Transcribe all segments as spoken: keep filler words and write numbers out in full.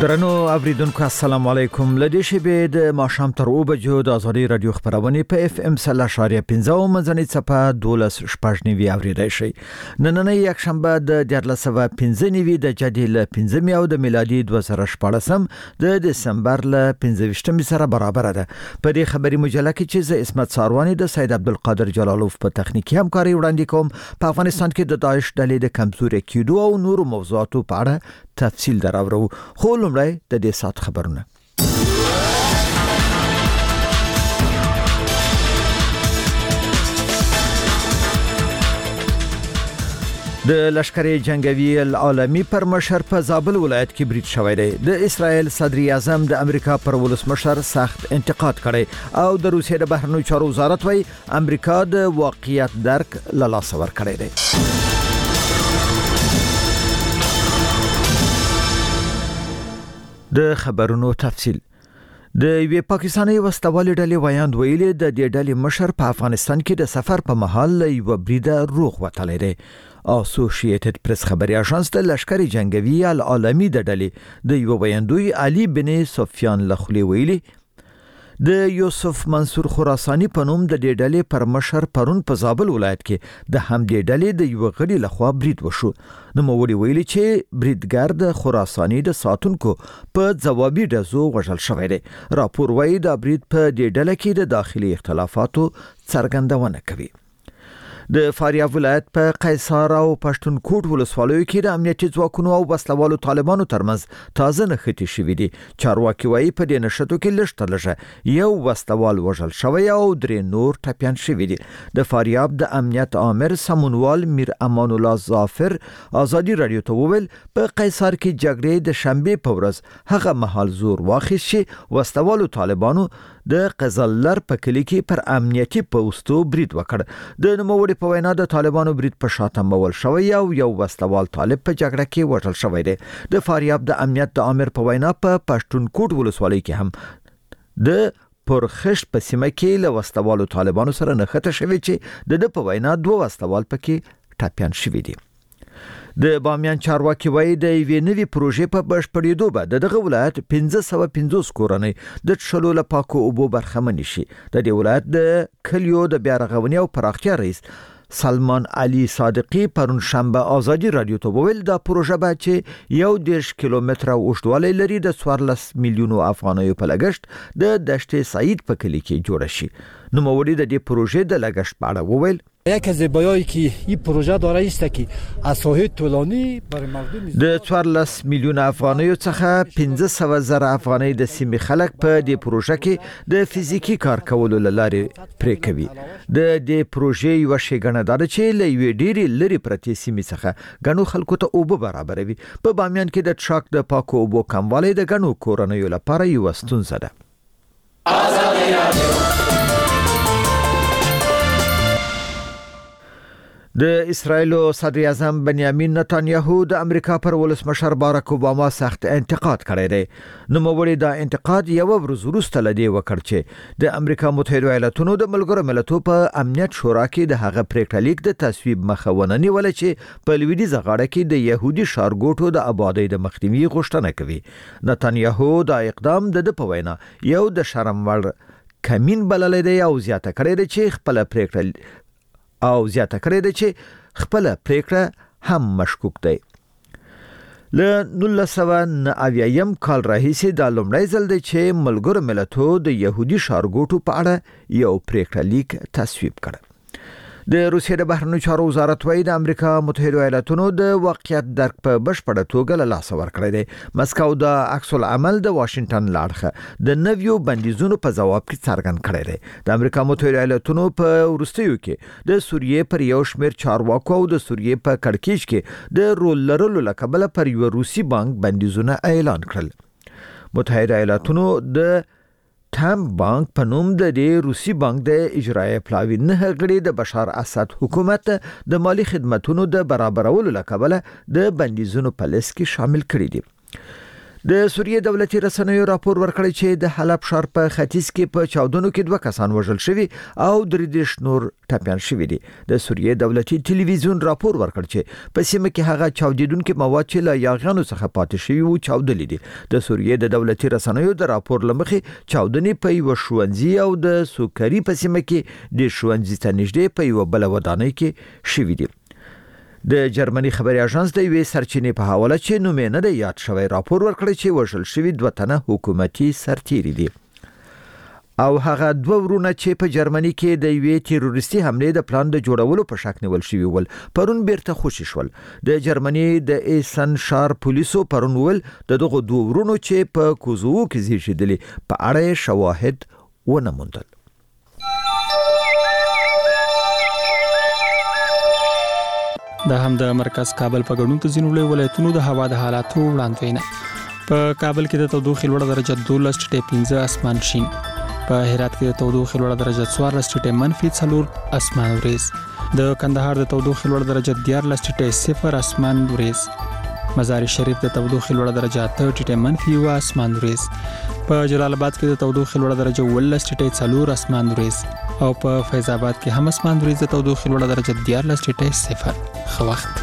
درنو اوریدونکو السلام علیکم. لدې شبې د ماښام تر اوه بجو د ازادي رادیو خبرونه په اف ام سل اشاریه پنځه منځنۍ صفه دولس شپږ نیوي اوریدای شي. نننۍ یک شنبه د دیارلس سوه پنځه نیوي د جدي ل پنځه میو د میلادي دوه زره شپږم د دسمبر ل پنځه ویشتم سره برابر ده. په دې خبري مجله کې چې ز اسمت ساروانی د سید عبدالقادر جلالوف په تخنیکی همکاري وړاندې کوم، په افغانستان کې د داعش ډلې د کمزوري کېدو او نورو موضوعاتو په اړه تفصیل دراورو. خو لومړی د دې سات خبرونه. د لشکري جنگوي العالمي پر مشر په زابل ولایت کې برید شوی دی. د اسرائیل صدر اعظم د امریکا پر ولسمشر سخت انتقاد کړي او د روسیې د بهرنیو چارو وزارت وايي امریکا د واقعیت درک له لاسه ورکړی دی. د خبرونو تفصیل. د وی پاکستاني وسوالې ډلې وایاند ویلي د دې ډلې مشر په افغانستان کې د سفر په مهال یو بریده روغ وتلی دی. اسوسییټډ پریس خبري اژانس د لشکري جنگوي العالمي د ډلې د یو ویاندوی علي بن سفیان لخلی ویلي د یوسف منصور خراسانی په نوم د دې ډلې پر مشر پرون په زابل ولایت کې د همدې ډلې د یو غړي لخوا برید وشو. نو موري ویلي چې بریدګر د خراسانی د ساتونکو په ځوابي ډزو وژل شوی دی. راپور وايي د برید په دې ډله کې د داخلي اختلافاتو څرګندونه کوي. د فاریاب ولایت په قیصار او پښتونخوا ولسوالیو کې د امنیتي ځواکونو او وسلوالو طالبانو ترمنځ تازه نښتې شوې دي. چارواکي وايي په دې نښتو کې لږ تر لږه یو وسلوال وژل شوی او درې نور ټپیان شوي دي. د فاریاب د امنیت آمر سمونوال میر امان الله ظافر ازادي رادیو ته وویل په قیصار کې جګړې د شنبه په ورځ هغه مهال زور واخیست چې وسلوالو طالبانو د قزلر په کلی کې پر امنیتي پوسټو برید وکړ. د نوموړي په وینا د طالبانو برید په شاته مول شوی او یو وسلوال طالب په جګړه کې وژل شوی دی. د فاریاب د امنیت د امر په وینا په پښتونخوا ولسوالۍ کې هم د پرخش په سیمه کې له وسلوالو طالبانو سره نښته شوی چې د په وینا دوه وسلوال پکې ټپیان شوی دي. د بامیان چارواکي وایي د یوې نوې پروژې په بشپړېدو به د دغه ولایت پنځه سوه پنځوس کورنۍ د څښلو له پاکو اوبو برخمن شي. د دې ولایت د کلیو د بیا رغونې او پراختیا رئیس سلمان علي صادقي پرون شنبه ازادي رادیو ته وویل دا پروژه به چې یو دېرش کیلومتره اوږدوالی لري د څوارلس میلیونو افغانیو په لګښت د دشت سعید په کلي کې جوړه شي. نوموړي د دې پروژې د لګښت په اړه وویل یک از زیبایی‌هایی که این پروژه داره است که از ساحه طولانی برای مردم د څوارلس میلیون افغانیو څخه پنځه سوه زره افغانۍ د سیمې خلک په دې پروژه کې د فزیکی کار کولو لارې پرې کوي. د دې پروژې یو شیګنه ده چې له یوې ډېرې لري پرتې سیمې څخه غنو خلکو ته اوبه برابروي. په بامیان کې د ټراک د پاکو اوبو کموالی د غنو کورنیو لپاره یو ستونزه ده. آزادي رادیو. د اسرائیل صدر اعظم بنیامین نتانیاهو د امریکا پر ولسمشر باراک اوباما سخت انتقاد کړی دی. نوموړي دا انتقاد یو ورځ وروسته لدی وکړ چې د امریکا متحده ایالاتونو د ملګرو ملتونو په امنیت شورا کې د هغه پریکړه لیک د تصویب مخه ونه نیوله چې په لویدیځه غاړه کې د يهودي ښارګوټو د آبادی د مخنیوي غوښتنه کوي. نتانیاهو دا اقدام د په وینا یو د شرم وړ کمین بللی دی او زیاته کړی دی چې خپل پریکړه او زیاته کړی دی چې خپل پریکړه هم مشکوک دی. له نولس سوه نهه اویایم کال راهیسې دا لومړی ځل دی چې ملګرو ملتونو د يهودي ښارګوټو په اړه یو پریکړه لیک تصویب کړ. د روسیې د بهرنیو چارو وزارت وايي د امریکا متحده ایالاتونو د واقعیت درک په بشپړه توګه له لاسه ورکړی دی. مسکو د عکس العمل د واشنگټن لاړخه د نویو بندیزونو په جواب کې څرګند کړی دی. د امریکا متحده ایالاتونو په وروستیو کې د سوریې پر یو شمېر چارواکو او د سوریې په کړکېچ کې د رول لرلو له کبله پر یو روسي بانک بندیزونه اعلان کړل. متحده ایالاتونو د ټام بانک په نوم د دې روسي بانک د اجرایي پلاوی نه غړي د بشار اسد حکومت د مالی خدماتونو د برابرولو لپاره د بندیزونو په لیست کې شامل کړي دي. د سوریه دولتي رسنیو راپور ورکړی چې د حلب ښار په ختیځ کې په چاودنو کې دوه کسان وژل شوي او درې دېرش نور ټپیان شوي دي. د سوریه دولتي ټلویزیون راپور ورکړ چې په سیمه کې هغه چاودیدونکي مواد چې له یاغیانو څخه پاتې شوي وو چاودلي دي. د سوریه د دولتي رسنیو د راپور لمخې چاودنې په یو ښوونځي او د سوکري په سیمه کې د ښوونځي ته نږدې په یو بل ودانۍ کې شوي دي. د جرمني خبري اژانس د یوې سرچینې په حواله چې نوم یې نه دی یاد شوی راپور ورکړی چې وژل شوي دوه تنه حکومتي سرتیري دي او هغه دوه ورونه چې په جرمني کې د یوې تیروریستي حملې د پلان د جوړولو په شک نیول شوي ول پرون بیرته خوشي شول. د جرمني د ایسن شار پولیسو پرون ول د دغه دوه ورونو چې په کوزوو کې زیږیدلي په اړه شواهد ونه موندل. د هم د مرکز کابل په ګڼو ځینو ولایتونو د هوا د حالاتو وړاندوینه. په کابل کې د تودوخې لوړه درجه دولس ټیټه پنځه اسمان شین. په هرات کې د تودوخې لوړه درجه څوارلس ټیټه منفي څلور اسمان وریځ. د کندهار د تودوخې لوړه درجه دیارلس ټیټه صفر اسمان وریځ. مزار شریف د تودوخې لوړه درجه اته ټیټه منفي و اسمان وریځ. په جلال آباد کې د تودوخې لوړه درجه ولس ټیټه څلور اسمان وریځ. او په فیض آباد کې هم اسمان وریځ د تودوخې لوړه درجه دیارلس ټیټه صفر. خو وخت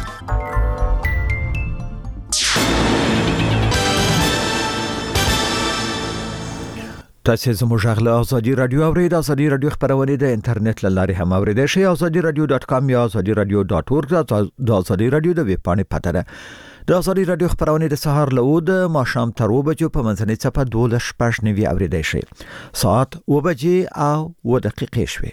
تاسو زموږ غږ ازادي رادیو اورید. ازادي رادیو خبرونه د انټرنیټ لاري هم اوریدئ شئ. ازادي رادیو ډاټ کام یا ازادي رادیو ډاټ اورګ د ازادي رادیو د ویب پاڼې پته ده. د ازادي رادیو خبرونه د سهار له او د ماښام تر اوه بجو په منځنۍ چپه دولس شپږ نیوي اوریدئ شئ. ساعت اوه بجې او اوه دقیقې شوي.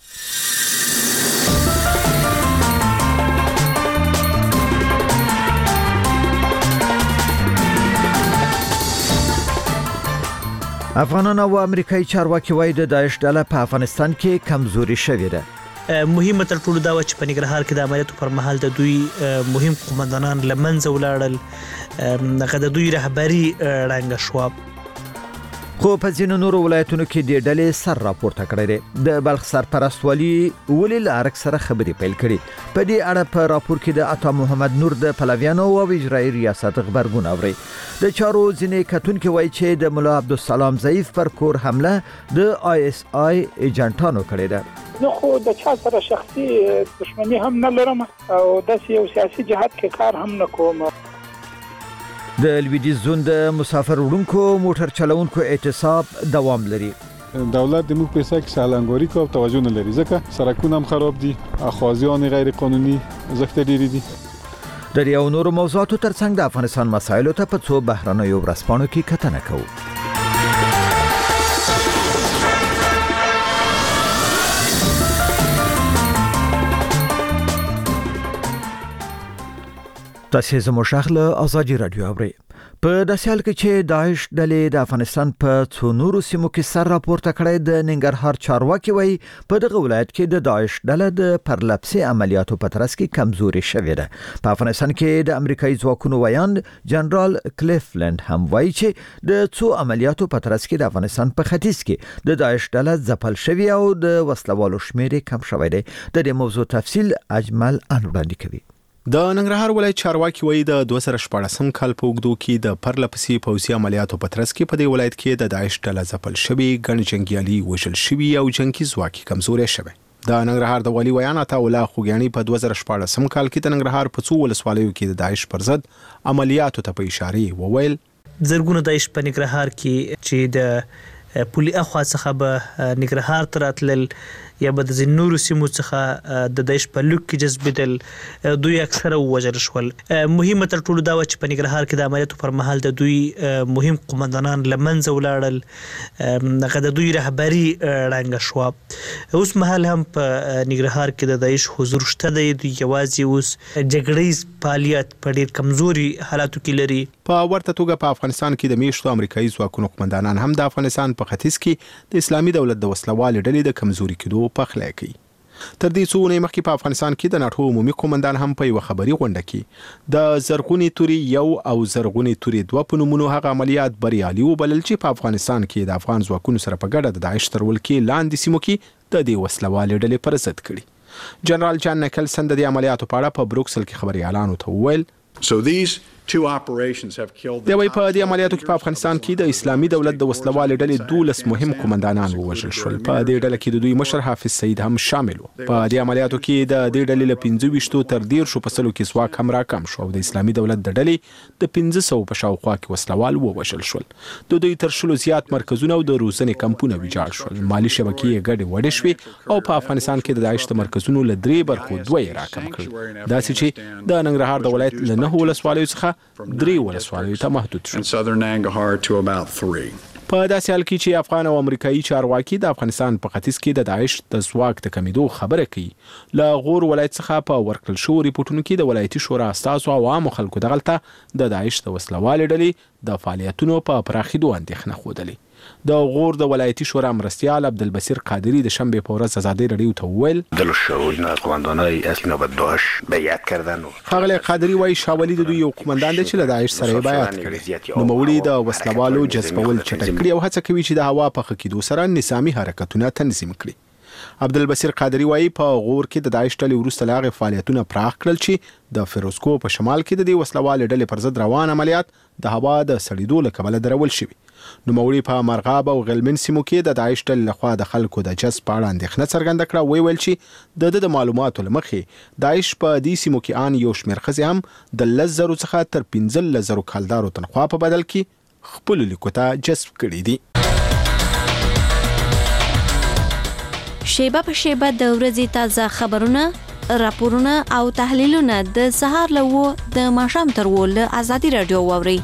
افغانان او امریکایي چارواکي وایي د داعش ډله په افغانستان کې کمزوري شوې ده. مهمه تر ټولو دا و چې په ننګرهار کې د عملیاتو پر مهال د دوی مهم قومندانان له منځه ولاړل. هغه د دوی رهبري ړنګه شوه. خو په ځینو نورو ولایتونو کې د ډلې سر راپورته کړی دی. د بلخ سرپرست والي ولې له ارګ سره خبرې پیل کړي. په دې اړه په راپور کې د عطا محمد نور د پلویانو او اجرایي ریاست خبرګون اوري. د چارو ځینې کتونکو وایي چې د مولا عبدالسلام ضعیف پر کور حمله د آی اس آی ایجنټانو کړې ده. نو خو د چا سره شخصي دښمنی هم نه لرم او د یو سیاسي جهاد کې کار هم نه کوم. د لویدیځ زون د مسافر وړونکو موټر چلونکو اعتصاب دوام لري. دولت د موږ پیسې کې سالنګوري کو توجه نه لري ځکه سرکونه هم خراب دي، اخوازیان غیر قانوني زخته ډیری دي. د یو نورو موضوعاتو ترڅنګ د افغانستان مسایلو ته په څو بهرنیو ورځپاڼو کې کتنه کوو. تاسو زموږ شغله ازادي رادیو اورئ. په داسې حال کې چې داعش ډلې د افغانستان په څو نورو سیمو کې سر راپورته کړی، د ننګرهار چارواکي وایي په دغه ولایت کې د داعش ډله د پرلپسې عملیاتو په ترڅ کې کمزوري شوې ده. په افغانستان کې د امریکایي ځواکونو ویاند جنرال کلیفلند هم وایي چې د څو عملیاتو په ترڅ کې د افغانستان په ختیځ کې د داعش ډله ځپل شوې او د وسلوالو شمیر کم شوی دی. د دې موضوع تفصیل اجمل ان وړاندې کوي. د ننګرهار ولایت چارواکي وایي د دوه زره شپاړسم کال په اوږدو کې د پرلپسې پوځي عملیاتو په ترڅ کې په دې ولایت کې د داعش ډله ځپل شوې، ګڼ جنګیالي وژل شوي او جنګي ځواک کمزوري شوی. د ننګرهار د والي ویان عطا الله خوګیاني په دوه زره شپاړسم کال کې د ننګرهار په څو ولسوالیو کې د داعش پر ضد عملیاتو ته په اشاره وویل زرګونه داعش په ننګرهار کې چې د پولي اخوا څخه به ننګرهار ته راتلل یا به د نورو سیمو څخه د داعش په لوک کې جذبېدل، دوی اکثره ووژل شول. مهمه تر ټولو دا و چې په ننګرهار کې د عملیاتو پر مهال د دوی مهم قومندانان له منځه ولاړل. هغه د دوی رهبري ړنګه شوه. اوس مهال هم په ننګرهار کې د داعش حضور شته دی. دوی یوازې اوس جګړیز فعالیت په ډېر کمزوري حالاتو کې لري. په ورته توګه په افغانستان کې د میشتو امریکایي ځواکونو قومندانان هم د افغانستان په ختیځ کې د اسلامي دولت د وسلوالې ډلې د کمزوري کېدو پخلی کوي. تر دې څو ونې مخکې په افغانستان کې د ناټو عمومي قومندان هم په یو خبري غونډه کې د زرغونې توري یو او زرغونې توري دوه په نومونو هغه عملیات بریالي وبلل چې په افغانستان کې د افغان ځواکونو سره په ګډه د داعش تر ولکې لاندې سیمو کې د دې وسلوالې ډلې پر ضد کړي. جنرال جان نیکلسن د دې عملیاتو په اړه په بروکسل کې خبري اعلان وکړ. So these د وی په دې عملیاتو کې په افغانستان کې د اسلامي دولت د وسلوال ډلې دولس مهم قومندانان ووژل شول. په دې ډله کې د دوی مشر حافظ سعید هم شامل و. په دې عملیاتو کې د دې ډلې له پنځه ویشت تر ډیر شو فصلو کې ځواک هم راکم شو او د اسلامي دولت د ډلې د پنځه سوه په شاوخوا کې وسلوال ووژل شول. د دوی تر شلو زیات مرکزونه او د روزنې کمپونه ویجاړ شول. مالی شبکې ګډې وډې شوې او په افغانستان کې د داعش د مرکزونو له درې برخو دوه یې راکم کړل. داسې چې د ننګرهار د ولایت له نهو ولسوالیو څخه درې ولسوالیو ته محدود شو. په داسې حال کې چې افغان او امریکایي چارواکي د افغانستان په ختیځ کې د داعش د ځواک د کمیدو خبره کوي. له غور ولایت څخه په ورکړل شوو ریپورټونو کې د ولایتي شورا استازو او عامو خلکو دغلته د داعش د وسلوالې ډلې د فعالیتونو په پراخېدو اندېښنه ښودلې. د غور د ولایتي شورا مرستیال عبدالبصیر قادری د شنبه په ورځ ازادي رادیو ته وویل دلشوینا قومندانای اصلی نوبت داعش بیعت کردن. ښاغلی قادری وايي شاولي د دوی یو قومندان دی چې له داعش سره بیعت کړی. نوموړي د وسلوالو جذبول چټک کړي او هڅه کوي چې د هوا په ښه کېدو سره نظامي حرکتونه تنظیم کړي. عبدالبصیر قادری وايي په غور کې د داعش ډلې وروسته له هغې فعالیتونه پراخ کړل چې د فیروزکو په شمال کې د دې وسلوالې ډلې پر ضد روان عملیات د هوا د سړېدو له کبله درول شوي. نوموړي په مرغاب او غلمن سیمو کې د داعش ډلې لخوا د خلکو د جذب په اړه اندېښنه څرګنده کړه. ویل چې د د معلوماتو له مخې داعش په دې سیمو کې ان یو شمېر ښځې هم د لس زرو څخه تر پنځلس زرو کلدارو تنخوا په بدل کې خپلو لیکو ته جذب کړي دي. شیبه په شیبه د ورځې تازه خبرونه، راپورونه او تحلیلونه د سهار له وو د ماښام تر وو له ازادي رادیو واورئ.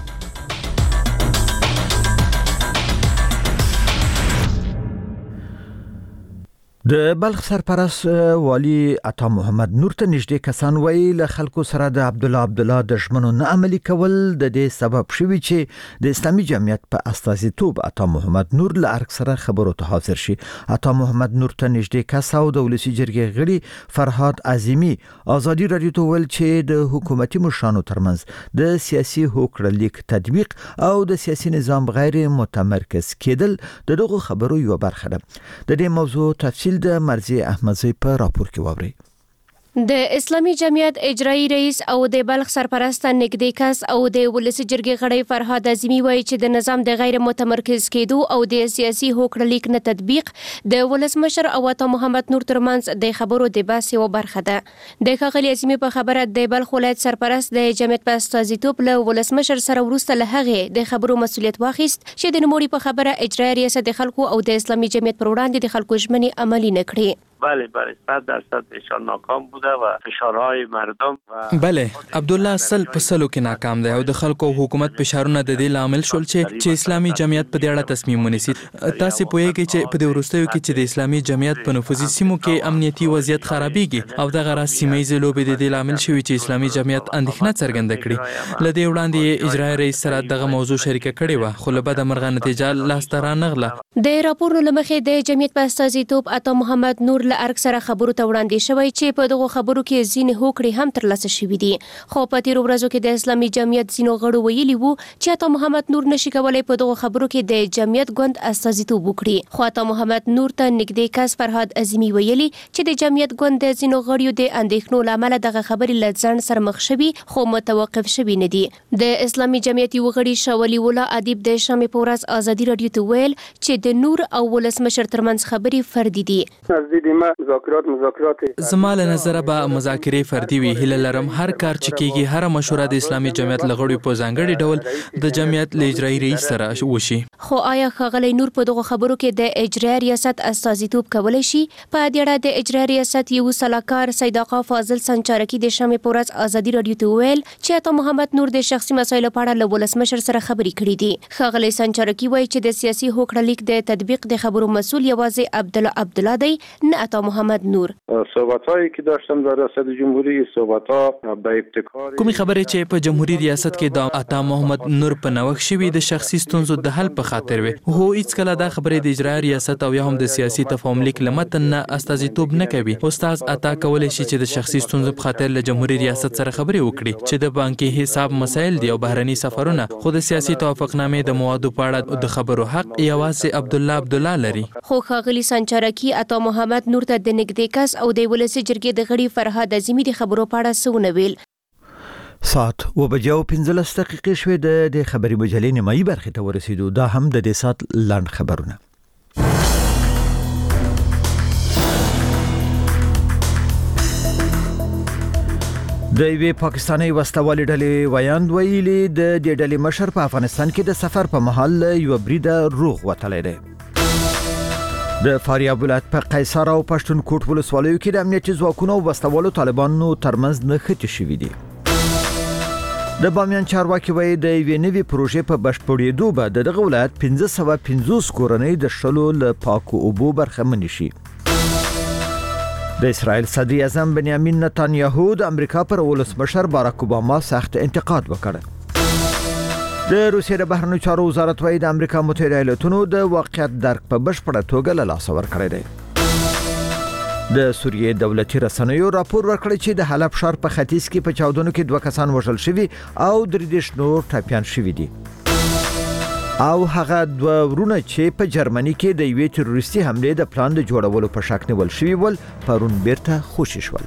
د بلخ سرپرست والی عطا محمد نور ته نږدې کسان وایي له خلکو سره د عبد الله عبد الله د ژمنو نه عملي کول د دې سبب شوي چې د اسلامي جمعیت په استازیتوب عطا محمد نور له ارګ سره خبرو ته حاضر شي. عطا محمد نور ته نږدې کس او د ولسی جرګې غړي فرهاد عظیمی ازادي رادیو ته ویل چې د حکومتي مشرانو ترمنځ د سیاسي هوکړه لیک تطبیق او د سیاسي نظام غیر متمرکز کېدل د دغه خبرو یو برخه ده. د دې موضوع تفصیل د مرزي احمدزی په راپور کې واوري. د اسلامي جمعیت اجرایی رئیس او د بلخ سرپرست نږدې کس او د ولسی جرګې غړي فرهاد عظیمی وایي چې د نظام د غیر متمرکز کېدو او د سیاسي هوکړه لیک نه تطبیق د ولسمشر او عطا محمد نور ترمنځ د خبرو د بحث یو برخه ده. د ښاغلي عظیمی په خبره د بلخ ولایت سرپرست د جمعیت په استازیتوب له ولسمشر سره وروسته له هغې د خبرو مسؤلیت واخیست چې د نوموړي په خبره اجرایی ریاست د خلکو او د اسلامي جمعیت پر وړاندې د خلکو ژمنې عملي نه کړې. بله بله صد درصد ایشان ناکام بوده و فشارهای مردم و بله عبدالله سل په سلو کې ناکام دی او د خلکو او حکومت فشارونه د دې لامل شول چې چې اسلامي جمعیت په دې اړه تصمیم ونیسي. تاسو پوهیږئ چې په دې وروستیو کې چې د اسلامي جمعیت په نفوذي سیمو کې امنیتي وضعیت خرابېږي او دغه راز سیمه ییزې لوبې د دې لامل شوي چې اسلامي جمعیت اندېښنه څرګنده کړي. له دې وړاندې اجرایي رئیس سره دغه موضوع شریکه کړې وه خو له بده مرغه نتیجه لاسته رانغله. د راپورونو له مخې د جمعیت په استازیتوب عطا محمد نور له ارګ سره خبرو ته وړاندې شوی چې په دغه خبرو کې ځینې هوکړې هم ترلاسه شوي دي. خو په تیرو ورځو کې د اسلامي جمعیت ځینو غړو ویلي وو چې عطا محمد نور نشي کولی په دغه خبرو کې د جمعیت ګوند استازیتوب وکړي. خو عطا محمد نور ته نږدې کس فرهاد عظیمی ویلي چې د جمعیت ګوند د ځینو غړیو د اندېښنو له امله دغه خبرې له ځنډ سره مخ شوي خو متوقف شوي نه دي. د اسلامي جمعیت یو غړي شاولي ولا ادیب د شنبه په ورځ ازادي رادیو ته ویل چې د نور او ولسمشر ترمنځ خبرې فردي دي. مذاکرات مذاکرات زما له نظره به مذاکرې فردي وي. هیله لرم هر کار چې کیږي هر مشوره د اسلامي جمعیت له غړو په ځانګړي ډول د جمعیت له اجرایي رئیس سره وشي. خو آیا ښاغلی نور په دغه خبرو کې د اجرایي ریاست استازیتوب کولی شي؟ په دې اړه د اجرایي ریاست یو سلاکار سید آقا فاضل سنچارکي د شنبه په ورځ ازادي رادیو ته ویل چې عطا محمد نور د شخصي مسایلو په اړه له ولسمشر سره خبرې کړې دي. ښاغلی سنچارکي وایي چې د سیاسي هوکړه لیک د تطبیق د خبرو مسؤل یوازې عبد الله عبد الله دی نه عطا محمد نور. صحبتایی که داشتم در ریاست جمهوری صحبت‌ها به ابتکار کومې خبرې چې په جمهوریت ریاست کې د عطا محمد نور په نوښت شوي د شخصي ستونزو د حل په خاطر وي. هو هیڅ کله دا خبرې د اجرایي ریاست او یا هم د سیاسي تفاهم لیک له متن نه استازیتوب نه کوي. استاد عطا کولی شي چې د شخصي ستونزو په خاطر له جمهوریت ریاست سره خبرې وکړي چې د بانکي حساب مسایل دي او بهرني سفرونه. خو د سیاسي توافقنامې د موادو په اړه د خبرو حق یوازې عبد الله عبد الله لري. خو ښاغلي سنچارکي عطا محمد نور ته د نږدې کس او د ولسی جرګې د غړي فرهاد عظیمی د خبرو په اړه څه ونه ویل. سات و بجو پنځلس دقیقې شوې د خبري مجلې نیمایي برخې ته ورسېدو. دا هم د دې سات لاند خبرونه. د یوې پاکستاني وسلوالې ډلې ویاند ویلي د دې ډلې مشر په افغانستان کې د سفر په مهال یو بریده روغ وتلی دی. د فاریاب ولایت په قیصر او پښتونخوا ولسوالیو کې د امنیتي ځواکونو او وسلوالو طالبانو ترمنځ نښتې شوې دي. د بامیان چارواکي وایي د یوې نوې پروژې په بشپړېدو به د دغه ولایت پنځه سوه پنځوس کورنۍ د شلو له پاکو اوبو برخمنې شي. د اسرائیل صدر اعظم بنیامین نتانیاهو د امریکا پر ولسمشر باراک اوباما سخت انتقاد وکړ. د روسیې د بهرنیو چارو وزارت وایي د امریکا متحده ایالاتونو د واقعیت درک په بشپړه توګه له لاسه ورکړی دی. د سوریې دولتي رسنیو راپور ورکړی چې د حلب ښار په ختیځ کې په چاودنو کې دوه کسان وژل شوي او درې دېرش نور ټپیان شوي دي. او هغه دوه ورونه چې په جرمني کې د یوې تروریستي حملې د پلان د جوړولو په شک نیول شوي ول پرون بیرته خوشي شول.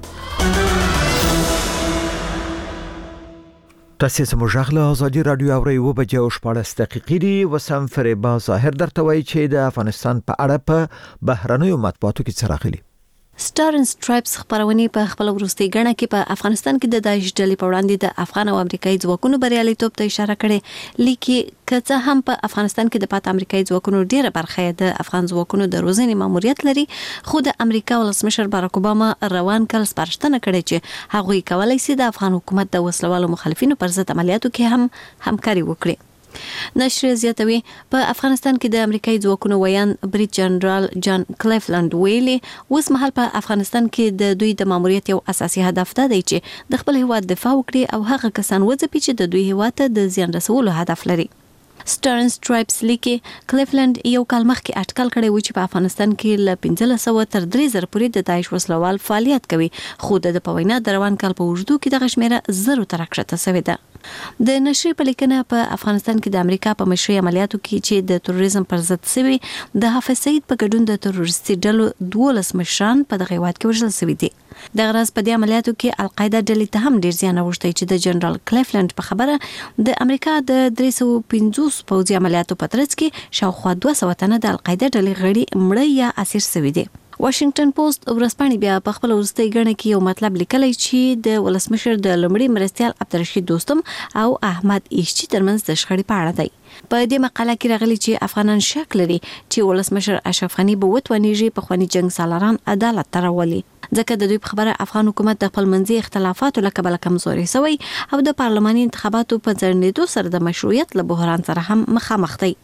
تاسو زموږ غږ ازادي رادیو اورئ و بجې او شپاړس دقیقې دی. وسم فریبا ظاهر درته وایي چې د افغانستان په اړه په بهرنیو مطبوعاتو کې څه راغلي. سټار اینډ سټرایپس خبرونه په خپل وروستي غړنه کې په افغانستان کې د داعش ډلې په وړاندې د افغان او امریکایي ځواکونو بریالیتوب ته اشاره کړې. لیکي کڅه هم په افغانستان کې د پات امریکایي ځواکونو ډیره برخه د افغان ځواکونو د روزنې ماموریت لري. خو د امریکا ولسمشر باراک اوباما روان کال سپارښتنه کړې چې هغوی کولای شي د افغان حکومت د وسلوالو مخالفینو پر ضد عملیاتو کې هم همکاري وکړي. نشر زیاتوي په افغانستان کې د امریکایي ځواکونو ویان بریټ جنرال جان کلیفلند ویلي اوس مهال په افغانستان کې د دوی د ماموریت یو اساسي هدف ده چې د خپل هیواد دفاع وکړي او هغه کسان وځپي چې د دوی هیواد ته د زیان رسولو هدف لري. سټار اینډ سټرایپس لیکي کلیفلند یو کال مخکې اټکل کړی و چې په افغانستان کې له پنځلس سوه تر درې زره پورې د داعش وسلوال فعالیت کوي. خو د په وینا د روان کال په اوږدو کې دغه شمیره زرو ته راکښته شوې ده. د نشری په لیکنه په افغانستان کې د امریکا په مشرۍ عملیاتو کې چې د تروریزم پر ضد سوي د حافظ سعید په ګډون د تروریستي ډلو دولس مشران په دغه هیواد کې وژل شوي دي. د غرض په دې عملیاتو کې القاعده ډلې ته هم ډیر زیان اوښتی چې د جنرال کلیفلند په خبره د امریکا د درې سوه پنځوس پوځي عملیاتو په ترڅ کې شاوخوا دوه سوه تنه د القاعده ډلې غړي مړه یا اسیر شوي دي. واشنگټن پوسټ ورځپاڼې بیا په خپل وروستي غړنه کې یو مطلب لیکلی چې د ولسمشر د لومړي مرستيال عبدالرشید دوستم او احمد ایشچی ترمنځ د شخړې په اړه دی. په دې مقاله کې راغلي چې افغانان شک لري چې ولسمشر اشرف غنی به وتونیږي په خواني جنگ سالاران عدالت ترولي. ځکه د دوی په خبره افغان حکومت د خپل منځي اختلافاتو له کبله کمزوري شوی او د پارلماني انتخاباتو په ځړنېدو سره د مشروعیت له بحران سره هم مخامخ دی.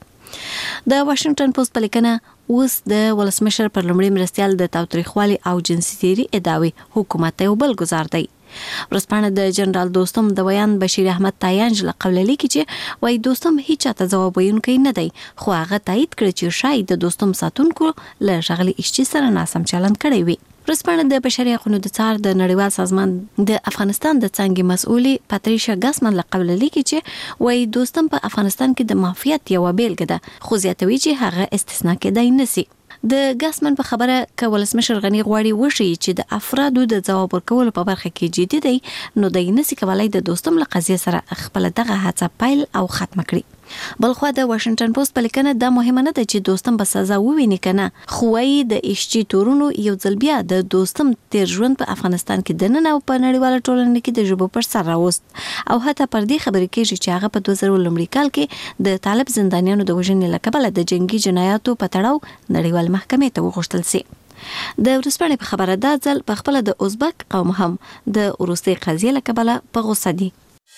د واشنگټن پوسټ په لیکنه اوس د ولسمشر پر لومړي مرستيال د تاوتریخوالي او جنسي تیري ادعاوي حکومت ته یو بل گزار دی. ورسپانه د جنرال دوستم د ویان بشیر احمد تایانج له قبل لیکي چې وای دوستم هیڅ ته ځواب ویونکی نه دی. خو هغه تایید کړ چې شاید د دوستم ساتونکو له شغلي اشتي سره ناسم چلند کړی وي. ورسپانه د بشري حقوقو د څار د نړیوال سازمان د افغانستان د څنګه مسؤلي پاتریشا ګاسمن له قبل لیکي چې وای دوستم په افغانستان کې د مافیات یو بیلګه ده. خو زیاتوي چې هغه استثناء کېدای نسی. د ګاسمن په خبره ک ولسمشر غنی غواړي وشي چې د افرادو د ځواب ورکولو په برخه کې جدي دی نو د نسی کولای د دوستم له قضیه سره خپل دغه هڅه پایل او ختم کړي. بلخو د واشنگټن پوسټ په لیکنه دا مهمه نه ده چې دوستم به سزا وویني کنه. خو یې د اشچی تورونو یو ځل بیا د دوستم تیر ژوند په افغانستان کې د نن او په نړیواله ټولنه کې د ژبو پر سر راوست او حتی پر دې خبرې کېږي چې هغه په دوه زره لومړي کال کې د طالب زندانیانو د وژنې له کبله د جنگي جنایاتو په تړاو نړیوال محکمې ته وغوښتل شي. د ورسپانې په خبره دا ځل په خپل د ازبک قوم هم د وروستي قضیې له کبله په غوسه دي.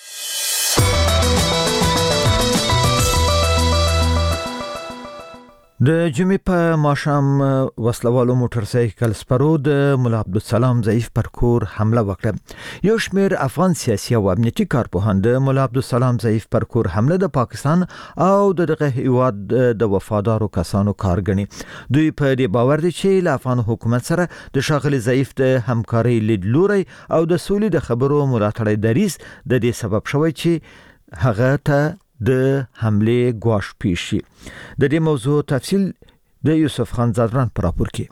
د جمعې په ماښام وسلوالو موټر سایکل سپرو د مولا عبدالسلام ضعیف پر کور حمله وکړه. یو شمېر افغان سیاسي او امنیتي کارپوهان د مولا عبدالسلام ضعیف پر کور حمله د پاکستان او دغه هیواد د وفادارو کسانو کار ګڼي. دوی په دې باور دي چې له افغان حکومت سره د ښاغلي ضعیف د همکارۍ لیدلوري او د سولې د خبرو ملاتړ دریځ د دې سبب شوی چې هغه ته د حمله گواښ پیښ شي. د دې موضوع تفصیل د یوسف خان زادران پر راپور کې.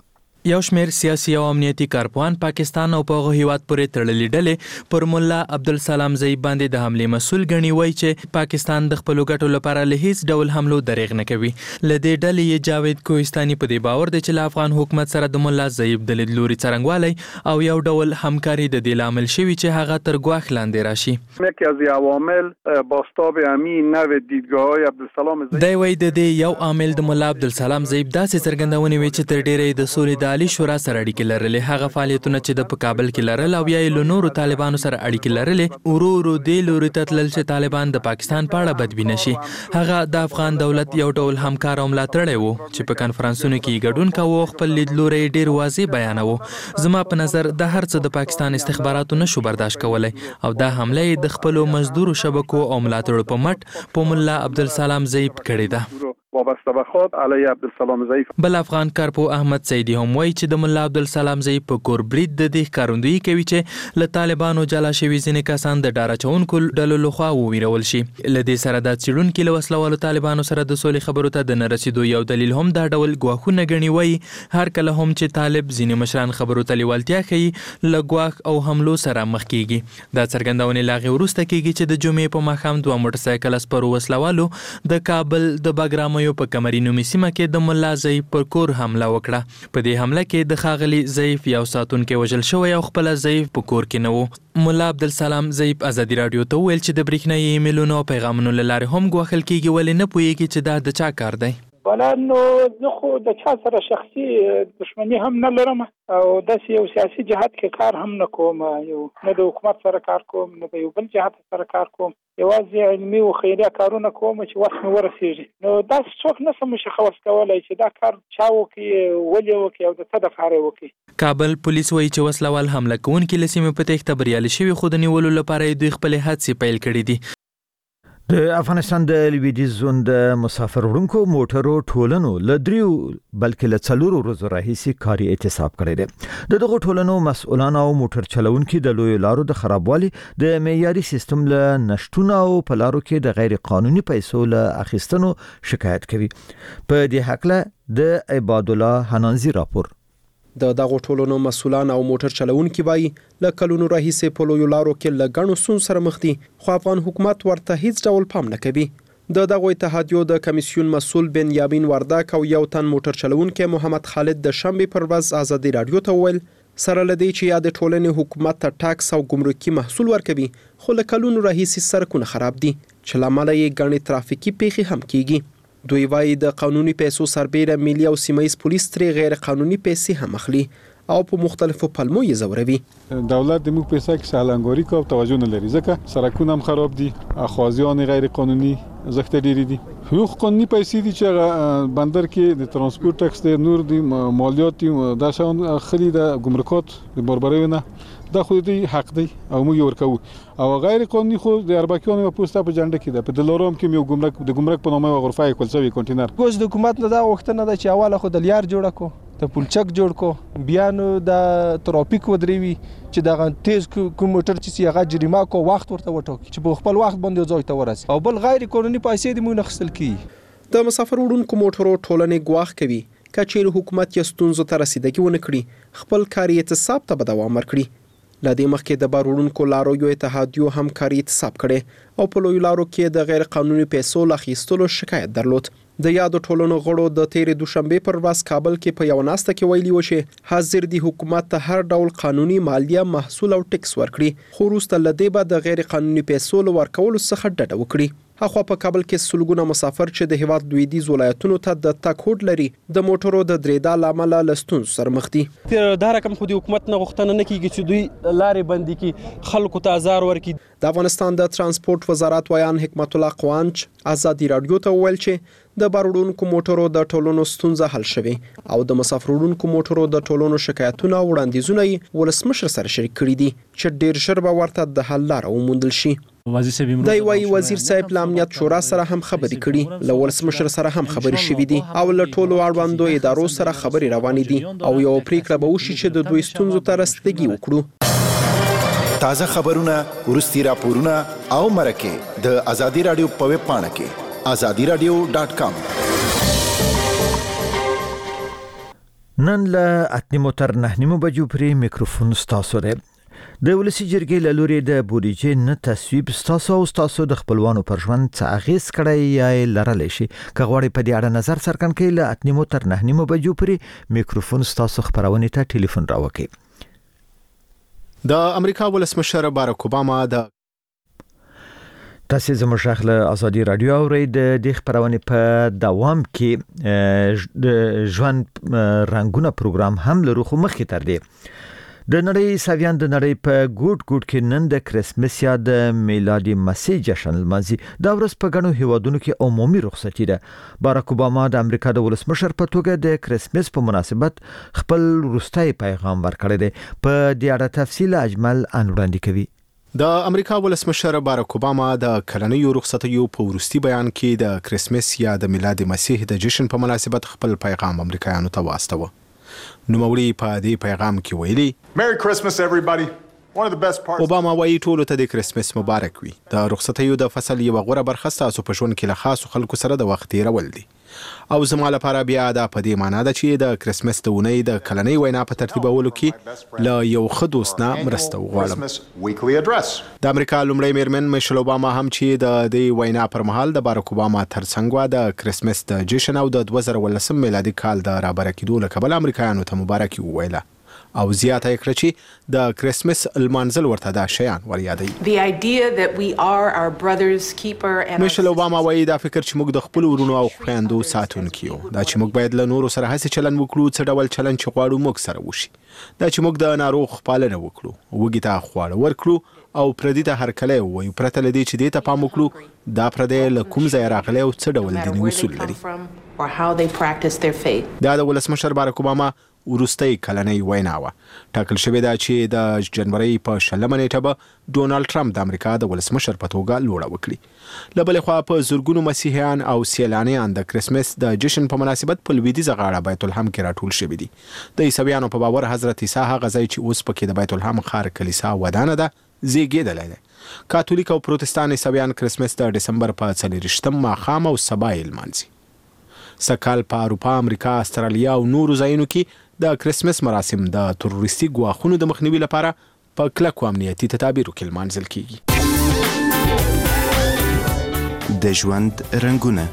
یو شمېر سیاسي او امنیتي کارپوهان پاکستان او په هغه هیواد پورې تړلې ډلې پر مولا عبدالسلام ضعیف باندې د حملې مسؤل ګڼي، وایي چې پاکستان د خپلو ګټو لپاره له هیڅ ډول حملو دریغ نه کوي. له دې ډلې یې جاوید کوهستاني په دې باور دی چې له افغان حکومت سره د مولا ضعیف د لیدلوري څرنګوالی او یو ډول همکاري د دې لامل شوي چې هغه تر ګواښ لاندې راشي. یکی از عوامل بازتاب همین نوع دیدگاه‌های عبدالسلام ضعیف دی وایي د دې یو عامل د مولا عبدالسلام ضعیف داسې څرګندونې وي چې تر ډیره د سولې د عالي شورا سره اړیکې لرلې. هغه فعالیتونه چې د په کابل کې لرل او یا یې له نورو طالبانو سره اړیکې لرلې، ورو ورو دې لوري ته تلل چې طالبان د پاکستان په اړه بدبینه شي. هغه د افغان دولت یو ډول همکار او ملاتړی و چې په کنفرانسونو کې ګډون کوو، خپل لیدلوری ډیر واضح بیانوه. زما په نظر د هر څه د پاکستان استخباراتو نشو برداشت کولی او دا حمله د خپلو مزدورو شبکو او ملاتړو په مټ په مولا عبدالسلام ضعیف کړې ده. وابسته به خود علی عبدالسلام ضعیف. بل افغان کارپو احمد سیدی هم وایي چې د مولا عبدالسلام ضعیف په کور برید د دې ښکارندویي کوي چې له طالبانو جلا شوي ځینې کسان د ډار اچونکو ډلو لخوا وویرول شي. له دې سره دا څېړونکي له وسلوالو طالبانو سره د سولې خبرو ته د نه رسېدو یو دلیل هم دا ډول ګواښونه ګڼي. وایي هر کله هم چې طالب ځینې مشران خبرو ته لیوالتیا ښیي، له ګواښ او حملو سره مخ کېږي. دا څرګندونې له هغې وروسته کېږي چې د جمعې په ماښام دوه موټرسایکل اسپرو وسلوالو د کابل د بګرامیو په کمري نومي سیمه کې د مولا ضعیف پر کور حمله وکړه. په دې حمله کې د ښاغلي ضعیف یو ساتونکی وژل شوی او خپله ضعیف په کور کې نه و. مولا عبدالسلام ضعیف ازادي راډیو ته وویل چې د برېښنایي ایمیلونو او پیغامونو له لارې هم ګواښل کېږي، ولې نه پوهېږي چې دا د چا کار دی. ولا نو زه خو د چا سره شخصي دښمني هم نه لرم او داسې یو سیاسي جهت کې کار هم نه کوم، یو نه د حکومت سره کار کوم نه د یو بل جهت سره کار کوم، یوازې علمي او خیریه کارونه کوم چې وخت مې ورسېږي. نو داسې څوک نه سم مشخص کولی چې دا کار چا وکړي، ولې وکړي او د څه دپاره وکړي. کابل پولیس وایي چې وسلوال حمله کوونکي له سیمې په تېښته بریالي شوي، خو د نیولو لپاره یې دوی خپلې هڅې پیل کړي دي. د افغانستان د لویدیځ زون د مسافر وړونکو موټرو ټولنو له دریو بلکې له څلورو ورځو راهیسې کاري اعتصاب کړی دی. د دغو ټولنو مسؤلان او موټر چلوونکي د لویو لارو د خرابوالي، د معیاري سیستم له نشټون او په لارو کې د غیر قانوني پیسو له اخیستنو شکایت کوي. په دې هکله د عباد الله حنانزي راپور. د دغو ټولنو مسؤلان او موټر چلوونکي وایي له کلونو راهیسې په لویو لارو کې له ګڼو ستونزو سره مخ دي، خو افغان حکومت ورته هیڅ ډول پام نه کوي. د دغو اتحادیو د کمیسیون مسؤل بنیامین وردک او یو تن موټر چلوونکی محمد خالد د شنبې پر ورځ ازادي راډیو ته وویل سره له دې چې یا د ټولنې حکومت ته ټاکس او ګمرکي محصول ورکوي، خو له کلونو راهیسې سړکونه خراب دي چې له امله یې ګڼې ترافیکي پیښې هم کیږي. دوی وایي د قانوني پیسو سربیره ملي او سیمایي پولیس ترې غیر قانوني پیسې هم اخلي او په مختلفو پلمو یې زوروي. دولت د موږ پیسې کې سالنګوري کوي، توجه نه لري، ځکه سړکونه هم خراب دي، اخوازیان غیر قانوني زخته ډېری دي. یو قانوني پیسې دي چې بندر کې د ترانسپورت ټکس د نور دي مالیات دي، دا شان اخلي د ګمرکات د بربریونه، دا خو دې حق دی او موږ ورکو. او غیر قانوني خو د اربکیانو په پوسټه په جنډه کې ده، په دلارام کې یو ګمرک د ګمرک په نامه غرفه کولسوي کانټینر. کوز د حکومت نه دا وختونه ده چې اواله خو د لیار جوړ کو، د پلچک جوړ کو، بیا نو د ترافیک ودروي چې دغه تیز کوم موټر چې هغه جریمه کو وخت ورته وټاکي چې په خپل وخت باندې ځای ته ورسي، او بل غیر قانوني پیسې د مونږ خپل کی. د مسافر وړونکو موټرو ټولنې ګواښ کوي کچېر حکومت یې ستونزو ته رسیدګي ونه کړي، خپل کاري اعتصاب ته به دوام ورکړي. له دې مخکې د بار وړونکو لارو یو اتحادیو هم کاري اعتصاب کړی او په لویو لارو کې د غیر قانوني پیسو له اخیستلو شکایت درلود. د یادو ټولنو غړو د تیرې دوشنبې پر ورځ کابل کې په یوه ناسته کې ویلي و چې حاضر دي حکومت ته هر ډول قانوني مالیه محصول او ټکس ورکړي، خو وروسته له دې به د غیر قانوني پیسو له ورکولو څخه ډډه وکړي. هغه په کابل کې سلګونه مسافر چې د هیواد لویدیځ ولایتونو ته د تګ هوډ لري د موټرو د درېدا له امله له ستونزو سره مخ دي. دا رقم خو د حکومت نه غوښتنه نه کیږي چې دوی لارې بندي کړي، خلکو ته ازار ورکړي. د افغانستان د ترانسپورت وزارت ویان حکمت الله قوانچ ازادي راډیو ته وویل چې د بار وړونکو موټرو د ټولونو ستونزه حل شوې او د مسافر وړونکو موټرو د ټولونو شکایتونه او وړاندیزونه یې ولسمشر سره شریک کړي دي چې ډیر ژر به ورته د حل لاره وموندل شي. دی وايي وزیر صاحب له امنیت شورا سره هم خبرې کړي، له ولسمشر سره هم خبرې شوې دي او له ټولو اړوندو ادارو سره خبرې روانې دي او یو پریکړه به وشي چې د دوی ستونزو ته رسیدګي وکړو. تازه خبرونه، ورستي راپورونه او مرکه د ازادي راډیو په ویب پاڼه کې azadi radio dot com. نن له اتنیمو تر نهنیمو بجو پرې میکروفون ستاسو دی. د ولسی جرګې له لوري د بودیجې نه تصویب ستاسو او ستاسو د خپلوانو پر ژوند څه اغیز کړی یا لرلی شي. که غواړئ په دې اړه نظر څرګند کړئ له اتنیمو تر نهنیمو بجو پرې میکروفون ستاسو خبرونې ته ټلیفون راوکړئ. د امریکا ولسمشر باراک اوباما د تاسو زموږ غږ له ازادي رادیو اورئ. د دې خبرونې په دوام کې د ژوند رنگونه پروګرام هم لرو خو مخکې تر دې د نړۍ ساویان د نړۍ په ګوټ ګوټ کې نن د کرسمس یا د میلادي مسیح جشن لمانځي. دا ورځ په ګڼو هیوادونو کې عمومي رخصتي ده. باراک اوباما د امریکا د ولسمشر په توګه د کرسمس په مناسبت خپل وروستي پیغام ورکړی دی. په دې اړه تفصیل اجمل ان وړاندې کوي. د امریکا ولسمشر باراک اوباما د کلنیو رخصتیو په وروستي بیان کې د کرسمس یا د میلاد مسیح د جشن په مناسبت خپل پیغام امریکایانو ته واستوه. نوموړي په دې پیغام کې ویلي Merry Christmas everybody. One of the best parts اوباما وايي ټولو ته د کرسمس مبارک وي. د رخصتیو د فصل یو غوره برخه ستاسو په ژوند کې له خاصو خلکو سره د وخت تیرول دي. او زما لپاره بیا دا په دې معنی ده چې د کرسمس د اونۍ د کلنۍ وینا په ترتیبولو کې له یو ښه دوست نه مرسته وغواړم. د امریکا لومړی میرمن میشل اوباما هم چې د دې وینا پر مهال د باراک اوباما ترڅنګ و د کرسمس د جشن او د دوه زره ولسم میلادي کال د رابره کېدو له کبله امریکایانو ته مبارکي وویله او زیاته یې کړه چې د کرسمس المنزل ورته دا شیان وریادوي. The idea that we are our brother's keeper and میشل اوباما وایي دا فکر چې موږ د خپل ورونو او خویندو ساتونکي یو. دا چې موږ باید له نورو سره هسې چلند وکړو څه ډول چلند چې غواړو موږ سره وشي. دا چې موږ د ناروغ پالنه وکړو، وږي ته خواړه ورکړو او پردي ته هرکلی ووایو پرته له دې چې دې ته پام وکړو دا پردی له کوم ځایه راغلی او څه ډول دیني اصول لري. دا د ولسمشر باراک اوباما وروستۍ کلنۍ وینا وه. ټاکل شوې ده چې د جنورۍ په شلمه نیټه به ډونالډ ټرمپ د امریکا د ولسمشر په توګه لوړه وکړي. له بلې خوا په زرګونو مسیحیان او سیلانیان د کرسمس د جشن په مناسبت په لویدیځه غاړه بیت الحم کې راټول شوي دي. د عیسویانو په باور حضرت عیسی هغه ځای چې اوس پکې د بیت الحم ښار کلیسا ودانه ده زیږېدلی دی. کاتولیک او پروتستان عیسویان کرسمس د ډسمبر په څلېرویشتم ماښام او سبا یې لمانځي. سږکال په اروپا، امریکا، استرالیا او نورو ځایونو کې د کرسمس مراسم د تروریستي ګواښونو د مخنیوي لپاره په کلکو امنیتي تدابیرو کې لمانځل کیږي. د ژوند رنګونه.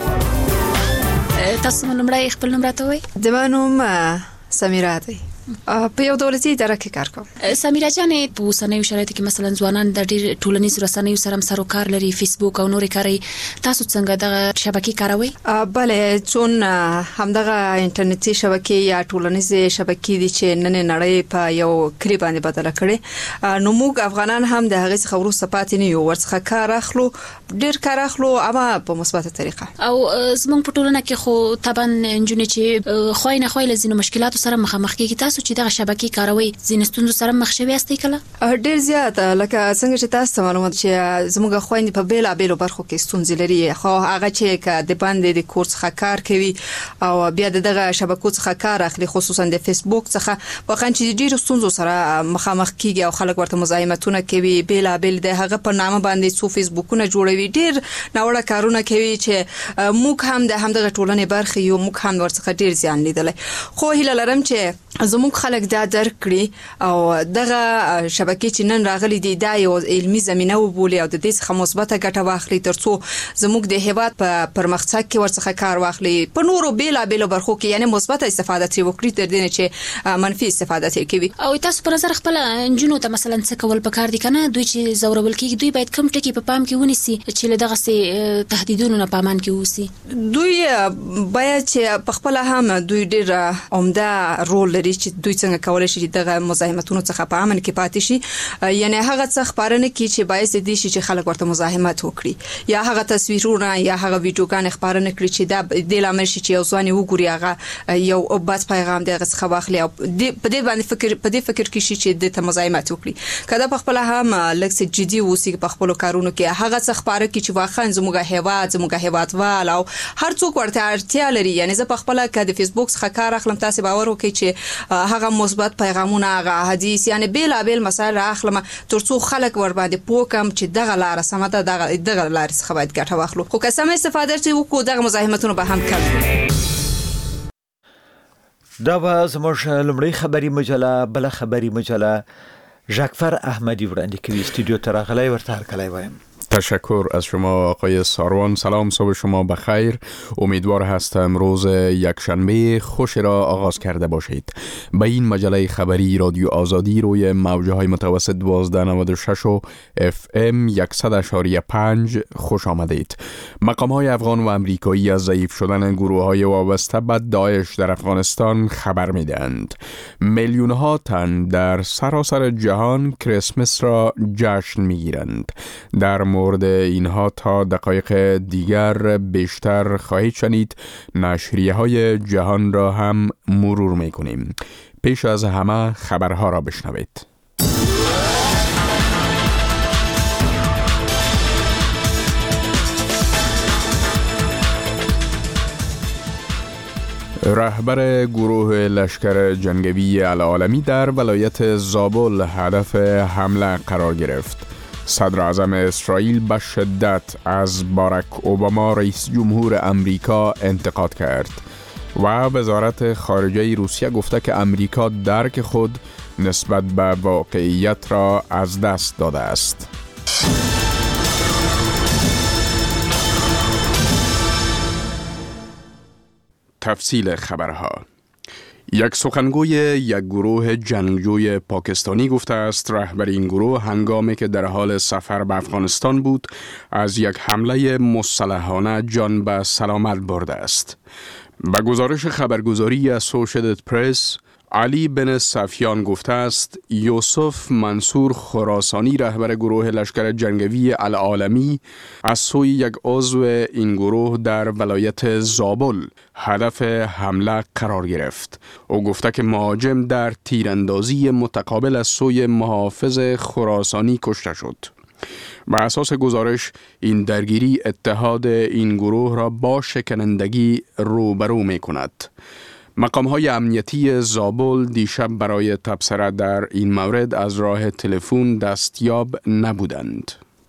تاسو لومړی خپل نوم راته وایئ؟ زما نوم سمیرا دی. په یو دولتي اداره کې کار کوم. سمیرا جانې په اوسنیو شرایطو کې مثلا ځوانان د ډېر ټولنیزو رسنیو سره سر و کار لري، فیسبوک او نورې کاروي. تاسو څنګه دغه شبکې کاروئ؟ بله، چون همدغه انټرنیټي شبکې یا ټولنیزې شبکې دي چې نن نړۍ په یو کلی باندې بدله کړې، نو موږ افغانان هم د هغې څخه وروسته پاتې نه یو، ورڅخه کار اخلو، ډېر کار اخلو، اما په مثبته طریقه. او زموږ په ټولنه کې خو طبعا نجونې چې خوای نه خوای له ځینو مشکلاتو سره مخامخ کېږي. تاسو چې دغه شبکې کاروي ځینې ستونزو سره مخ شوي یاستئ کله؟ ډېر زیات، لکه څنګه چې تاسو ته معلومات چې زموږ خویندې په بېلابېلو برخو کې ستونزې لري، خو هغه چې که د باندې د کور څخه کار کوي او بیا د دغه شبکو څخه کار اخلي، خصوصا د فیسبوک څخه، واقعا چې ډېرو ستونزو سره مخامخ کېږي او خلک ورته مزاحمتونه کوي، بېلابېل د هغه په نامه باندې څو فیسبوکونه جوړوي، ډېر ناوړه کارونه کوي چې موږ هم د همدغه ټولنې برخې یو، موږ هم ورڅخه ډېر زیان لیدلی. خو هیله لرم چې زموږ خلک دا درک کړي او دغه شبکې چې نن راغلي دي دا یو علمي زمینه وبولي او د دې څخه مثبته ګټه واخلي ترڅو زموږ د هیواد په پرمختګ کې ورڅخه کار واخلي، په نورو بېلابېلو برخو کې یعنی مثبته استفاده ترې وکړي تر دې نه چې منفي استفاده ترې کوي. او تاسو په نظر خپله نجونو ته مثلا څه کول پکار دي که نه؟ دوی چې ځورول کېږي دوی باید کوم ټکي په پام کې ونیسي چې له دغسې تهدیدونو نه په امان کې واوسي؟ دوی باید چې په خپله هم دوی ډېر عمده رول لري چې دوی څنګه کولی شي دغه مزاحمتونو څخه په امن کې پاتې شي، یعنی هغه څه خپاره نه کړي چې باعث دي شي چې خلک ورته مزاحمت وکړي، یا هغه تصویرونه یا هغه ویډیوګانې خپاره نه کړي چې دا دې لامل شي چې یو ځوان وګوري هغه یو بد پیغام د هغه څخه واخلي او په دې باندې فکر په دې فکر کې شي چې د ته مزاحمت وکړي. که دا په خپله هم لږ څه جدي اوسي په خپلو کارونو کې، هغه څه خپاره کړي چې واقعا زموږ هیواد زموږ هیوادوال او هر څوک ورته اړتیا لري. یعنی زه په خپله که د فیسبوک څخه کار اخلم، تاسې باور وکړئ چې هغه مثبت پیغامونه، هغه حدیث، یعنی بېلابېل مسایل راخلم ترڅو خلک ور باندې پوه کړم چې دغه لاره سمه ده، دغه دغه لارې څخه باید ګټه واخلو. خو که سمه استفاده ترې وکړو دغه مزاحمتونه به هم کم. دا و زموږ لمړی خبری مجله بل خبری مجله ژاکفر احمدی وړاندې کوي. استودیو ته راغلی ورته هرکلی وایم. تشکر از شما آقای ساروان. سلام، صبح شما بخیر. امیدوار هستم روز یکشنبه خوش را آغاز کرده باشید. به این مجله خبری رادیو آزادی روی موجه های متوسط دوازده نود و شش و اف ام صد و شش و پنج خوش آمدید. مقام های افغان و امریکایی از ضعیف شدن گروه های وابسته به داعش در افغانستان خبر می دهند. میلیون ها تن در سراسر جهان کریسمس را جشن می گیرند. در مورد اینها تا دقایق دیگر بیشتر خواهید شنید. نشریه های جهان را هم مرور می کنیم. پیش از همه خبرها را بشنوید. رهبر گروه لشکر جنگی العالمی در ولایت زابل هدف حمله قرار گرفت. صدر اعظم اسرائیل به شدت از باراک اوباما رئیس جمهور امریکا انتقاد کرد و وزارت خارجه روسیه گفته که امریکا درک خود نسبت به واقعیت را از دست داده است. تفصیل خبرها. یک سخنگوی یک گروه جنگجوی پاکستانی گفته است رهبر این گروه هنگامی که در حال سفر به افغانستان بود از یک حمله مسلحانه جان به سلامت برده است. به گزارش خبرگزاری اسوشییتد پرس، علی بن سفیان گفته است یوسف منصور خراسانی رهبر گروه لشکر جنگی العالمی از سوی یک عضو این گروه در ولایت زابل هدف حمله قرار گرفت. او گفته که مهاجم در تیراندازی متقابل از سوی محافظ خراسانی کشته شد. بر اساس گزارش این درگیری اتحاد این گروه را با شکنندگی روبرو می کند. مقام های امنیتی زابل دیشب برای تبصره در این مورد از راه تلفن دستیاب نبودند.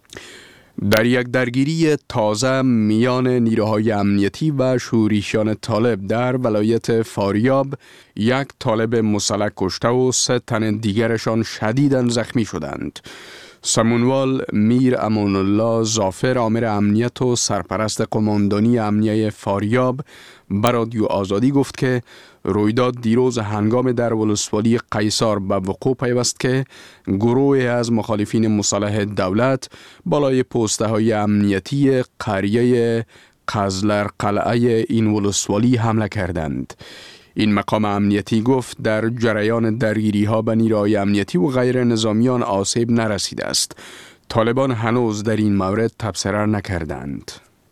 در یک درگیری تازه میان نیروهای امنیتی و شورشیان طالب در ولایت فاریاب یک طالب مسلح کشته و سه تن دیگرشان شدیداً زخمی شدند. سمونوال میر امان الله ظافر آمر امنیت و سرپرست قماندانی امنیه فاریاب به رادیو آزادی گفت که رویداد دیروز هنگام در ولسوالی قیصر به وقوع پیوست که گروه از مخالفین مسلح دولت بالای پسته های امنیتی قریه قزلر قلعه این ولسوالی حمله کردند. این مقام امنیتی گفت در جریان درگیری ها به نیروهای امنیتی و غیر نظامیان آسیب نرسیده است. طالبان هنوز در این مورد تبصره نکردند.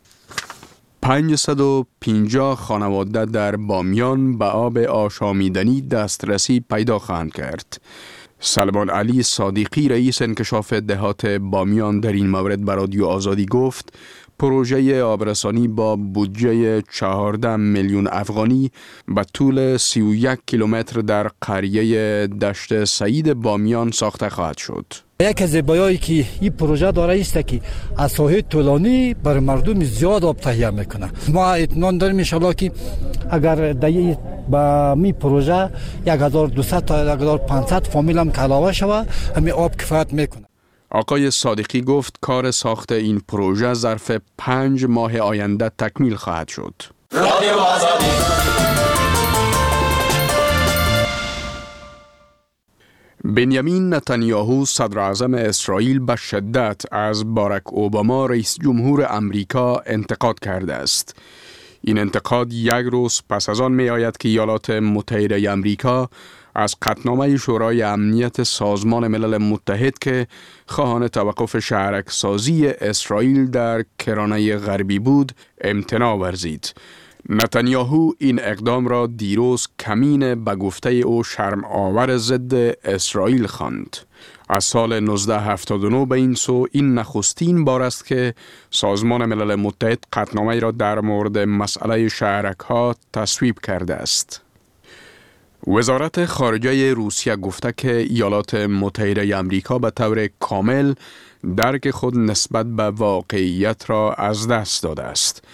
پانصد و پنجاه خانواده در بامیان به آب آشامیدنی دسترسی پیدا خواهند کرد. سلمان علی صادقی رئیس انکشاف دهات بامیان در این مورد به رادیو آزادی گفت پروژه آبرسانی با بودجه چهارده میلیون افغانی به طول سی و یک کیلومتر در قریه دشت سعید بامیان ساخته خواهد شد. یک از زیبایی‌هایی که این پروژه داره است که از ساحه طولانی بر مردم زیاد آب تهیه میکنه. ما اطمینان داریم ان شاءالله که اگر در با می پروژه یک هزار و دویست تا یک هزار و پانصد فامیل هم علاوه شود همین آب کفایت میکنه. آقای صادقی گفت کار ساخت این پروژه ظرف پنج ماه آینده تکمیل خواهد شد. رادیو آزادی. بنیامین نتانیاهو صدر اعظم اسرائیل به شدت از باراک اوباما رئیس جمهور امریکا انتقاد کرده است. این انتقاد یک روز پس از آن می آید که ایالات متحده امریکا از قطعنامه شورای امنیت سازمان ملل متحد که خواهان توقف شهرک‌سازی اسرائیل در کرانه غربی بود امتناع ورزید. نتانیاهو این اقدام را دیروز کمین به گفته او شرم آور ضد اسرائیل خواند. از سال نوزده هفتاد و نه به این سو این نخستین بار است که سازمان ملل متحد قطعنامه را در مورد مسئله شهرک‌ها تصویب کرده است. وزارت خارجه روسیه گفته که ایالات متحده آمریکا به طور کامل درک خود نسبت به واقعیت را از دست داده است.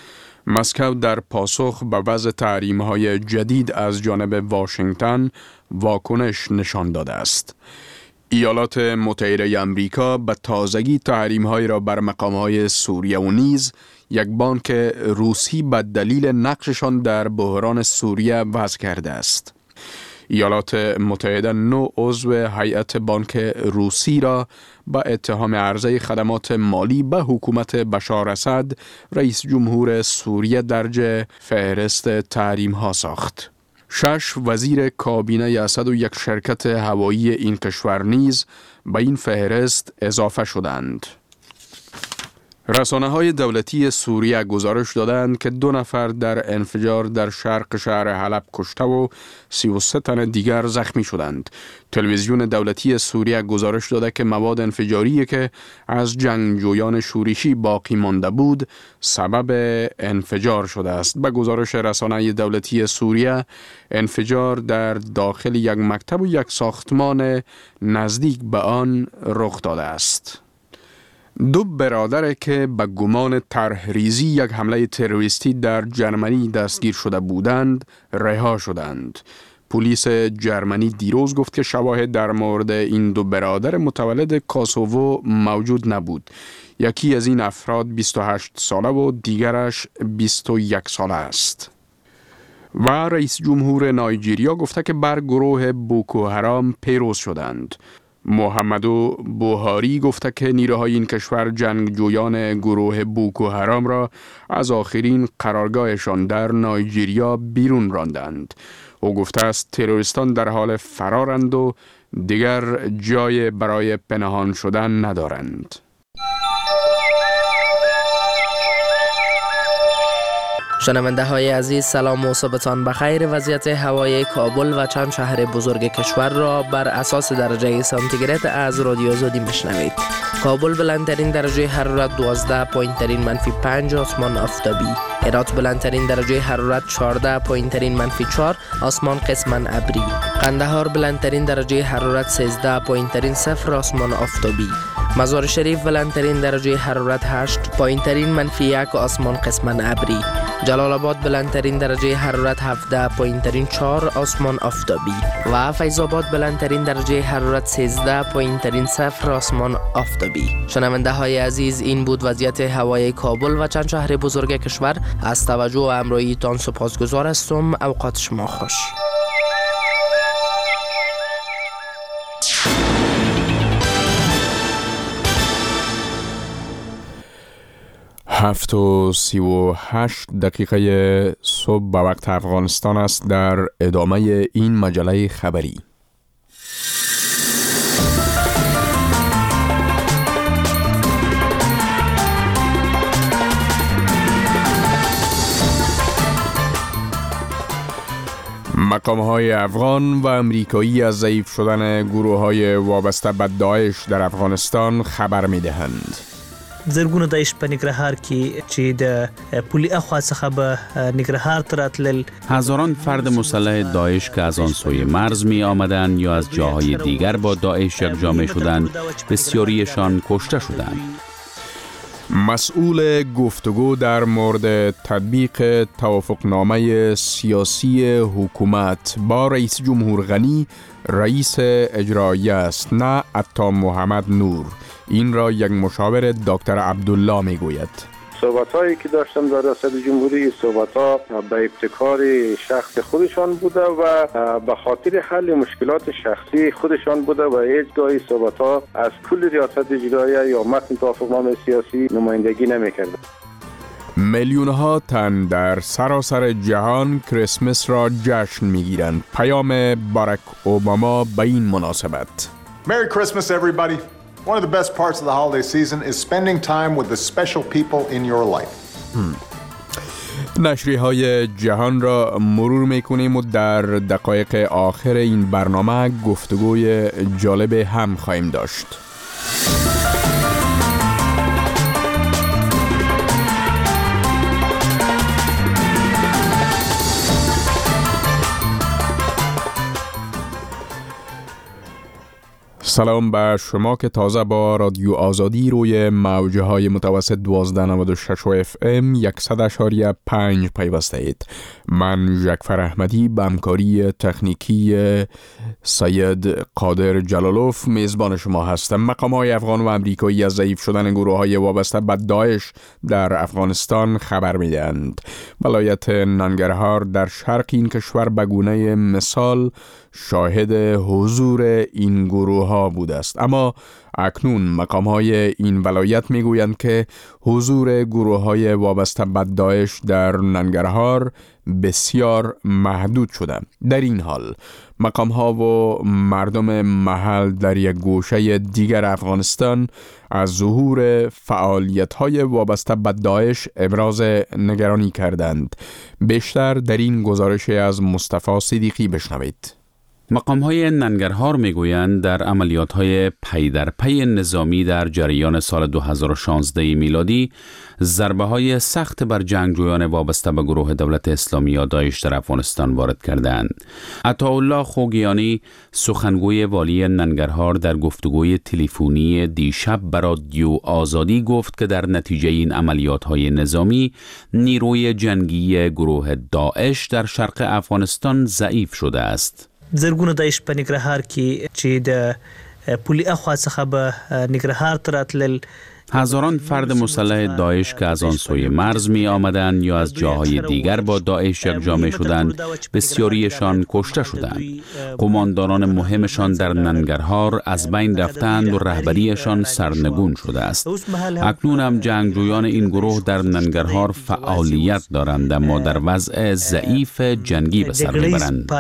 مسکو در پاسخ به وضع تحریم‌های جدید از جانب واشنگتن واکنش نشان داده است. ایالات متحده آمریکا به تازگی تحریم‌های را بر مقام‌های سوریه و نیز یک بانک روسی به دلیل نقششان در بحران سوریه وضع کرده است. ایالات متحده نو عضو هیئت بانک روسی را با اتهام عرضه خدمات مالی به حکومت بشار اسد رئیس جمهور سوریه درج فهرست تحریم ها ساخت. شش وزیر کابینه اسد و یک شرکت هوایی این کشور نیز به این فهرست اضافه شدند. رسانه‌های دولتی سوریه گزارش دادند که دو نفر در انفجار در شرق شهر حلب کشته و سی و سه تن دیگر زخمی شدند. تلویزیون دولتی سوریه گزارش داده که مواد انفجاری که از جنگجویان شورشی باقی مانده بود سبب انفجار شده است. به گزارش رسانه دولتی سوریه، انفجار در داخل یک مکتب و یک ساختمان نزدیک به آن رخ داده است. دو برادر که به گمان طرحریزی یک حمله تروریستی در جرمنی دستگیر شده بودند رها شدند. پلیس جرمنی دیروز گفت که شواهد در مورد این دو برادر متولد کاسوو موجود نبود. یکی از این افراد بیست و هشت ساله و دیگرش بیست و یک ساله است. و رئیس جمهور نایجیریا گفته که بر گروه بوکو حرام پیروز شدند. محمدو بوهاری گفته که نیروهای این کشور جنگجویان گروه بوکو حرام را از آخرین قرارگاهشان در نایجیریا بیرون راندند. او گفته است تروریستان در حال فرارند و دیگر جای برای پنهان شدن ندارند. شنونده های عزیز، سلام و صبحتان بخیر. وضعیت هوای کابل و چند شهر بزرگ کشور را بر اساس درجه سانتیگراد از رادیو زودی میشنوید. کابل بلندترین درجه حرارت دوازده، پایینترین منفی پنج، آسمان آفتابی. هرات بلندترین درجه حرارت چهارده، پایینترین منفی چهار، آسمان قسماً ابری. قندهار بلندترین درجه حرارت سیزده، پایینترین صفر، آسمان آفتابی. مزار شریف بلندترین درجه حرارت هشت، پایینترین منفی یک، آسمان قسماً ابری. جلال آباد بلندترین درجه حرارت هفده، پایینترین چهار، آسمان آفتابی. و فیض آباد بلندترین درجه حرارت سیزده، پایینترین صفر، آسمان آفتابی. شنونده های عزیز، این بود وضعیت هوای کابل و چند شهر بزرگ کشور. از توجه و همراهیتان سپاسگزار هستم. اوقات شما خوش. هفت و سی و هشت دقیقه صبح به وقت افغانستان است. در ادامه این مجله خبری مقام‌های افغان و امریکایی از ضعیف شدن گروه‌های وابسته به داعش در افغانستان خبر می‌دهند. زرګونه داعش په نګرهار کې چې د پولی اخوا څخه به نګرهار ته راتلل. هزاران فرد مسلح داعش که از آن سوی مرز می آمدند یا از جاهای دیگر با داعش یکجا شدند، بسیاریشان کشته شدند. مسئول گفتگو در مورد تطبیق توافقنامه سیاسی حکومت با رئیس جمهور غنی رئیس اجرایی است، نه عطا محمد نور. این را یک مشاور دکتر عبدالله می گوید. صحبت هایی که داشتم در ریاست جمهوری، صحبت ها به ابتکار شخص خودشان بوده و به خاطر حل مشکلات شخصی خودشان بوده و هیچگاه صحبت ها از کل ریاست اجرایی یا متن توافقنامه سیاسی نمایندگی نمی کرده. میلیون ها تن در سراسر جهان کریسمس را جشن می گیرند. پیام باراک اوباما به این مناسبت. Merry Christmas everybody. One of the best parts of the holiday season is spending time with the special people in your life. نشریه های جهان را مرور میکنیم و در دقایق آخر این برنامه گفتگوی جالب هم خواهیم داشت. سلام به شما که تازه با رادیو آزادی روی موجه های متوسط دوازده نود و شش اف ام صد اشاری پنج پیوسته اید. من جعفر احمدی به همکاری تکنیکی سید قادر جلالوف میزبان شما هستم. مقام های افغان و امریکایی از ضعیف شدن گروه های وابسته به داعش در افغانستان خبر میدهند. ولایت ننگرهار در شرق این کشور به گونه مثال شاهد حضور این گروه ها بوده است، اما اکنون مقام های این ولایت می گویند که حضور گروه های وابسته به داعش در ننگرهار بسیار محدود شده. در این حال مقام ها و مردم محل در یک گوشه دیگر افغانستان از ظهور فعالیت های وابسته به داعش ابراز نگرانی کردند. بیشتر در این گزارش از مصطفی صدیقی بشنوید. مقام های ننگرهار می گویند در عملیات های پی در پی نظامی در جریان سال دو هزار و شانزده میلادی ضربه های سخت بر جنگجویان وابسته به گروه دولت اسلامی یا داعش در افغانستان وارد کردند. عطاالله خوگیانی سخنگوی والی ننگرهار در گفتگوی تلفنی دیشب بر رادیو آزادی گفت که در نتیجه این عملیات های نظامی نیروی جنگی گروه داعش در شرق افغانستان ضعیف شده است. زرګونه داعش په ننګرهار کې چې د پولي اخوا څخه به ننګرهار ته راتلل. هزاران فرد مسلح داعش که از آن سوی مرز می آمدند یا از جاهای دیگر با داعش یکجا می شدند، بسیاریشان کشته شدند. قماندانان مهمشان در ننگرهار از بین رفتند و رهبریشان سرنگون شده است. اکنون هم جنگجویان این گروه در ننگرهار فعالیت دارند، اما در وضع ضعیف جنگی به سر میبرند.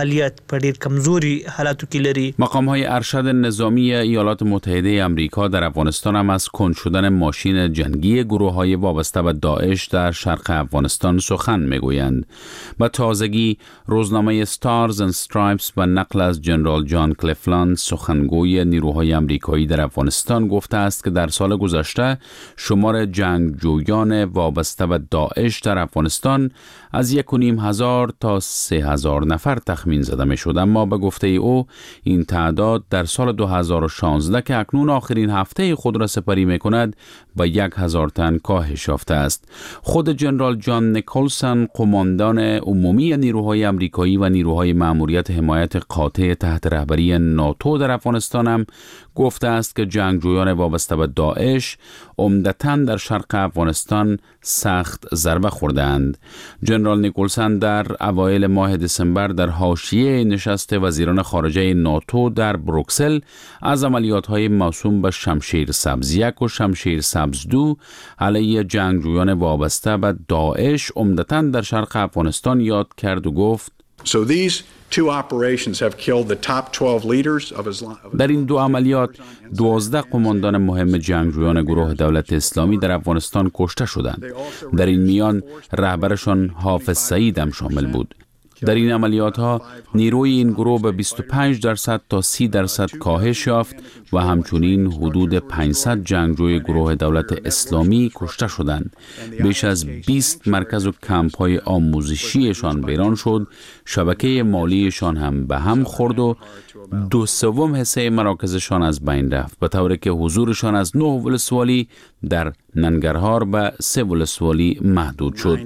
مقام های ارشد نظامی ایالات متحده آمریکا در افغانستان هم از کند شدن ماشین جنگی گروه های وابسته به داعش در شرق افغانستان سخن میگویند. به تازگی روزنامه ستارز اند استرایپس به نقل از جنرال جان کلیفلند سخنگوی نیروهای آمریکایی در افغانستان گفته است که در سال گذشته شمار جنگجویان وابسته به داعش در افغانستان از یک و نیم هزار تا سه هزار نفر تخمین زده می شد، اما به گفته او این تعداد در سال دو هزار و شانزده که اکنون آخرین هفته خود را سپری می کند به یک هزار تن کاهش یافته است. خود جنرال جان نیکلسون قماندان عمومی نیروهای آمریکایی و نیروهای مأموریت حمایت قاطع تحت رهبری ناتو در افغانستان هم گفته است که جنگجویان وابسته به داعش عمدتاً در شرق افغانستان سخت ضربه خوردند. جنرال نیکلسون در اوایل ماه دسامبر در حاشیه نشست وزیران خارجه ناتو در بروکسل از عملیات‌های موسوم به شمشیر سبز یک و شمشیر سبز دو علیه جنگجویان وابسته به داعش عمدتاً در شرق افغانستان یاد کرد و گفت So these two operations have killed the top twelve leaders of Islam. در این دو عملیات دوازده قماندان مهم جنگجویان گروه دولت اسلامی در افغانستان کشته شدند. در این میان رهبرشان حافظ سعید هم شامل بود. در این عملیات ها نیروی این گروه به بیست و پنج درصد تا سی درصد کاهش یافت و همچنین حدود پانصد جنگجوی گروه دولت اسلامی کشته شدند. بیش از بیست مرکز و کمپ های آموزشیشان ویران شد، شبکه مالیشان هم به هم خورد و دو سوم حصه مراکزشان از بین رفت، به طوری که حضورشان از نه ولسوالی در ننگرهار به سه ولسوالی محدود شد.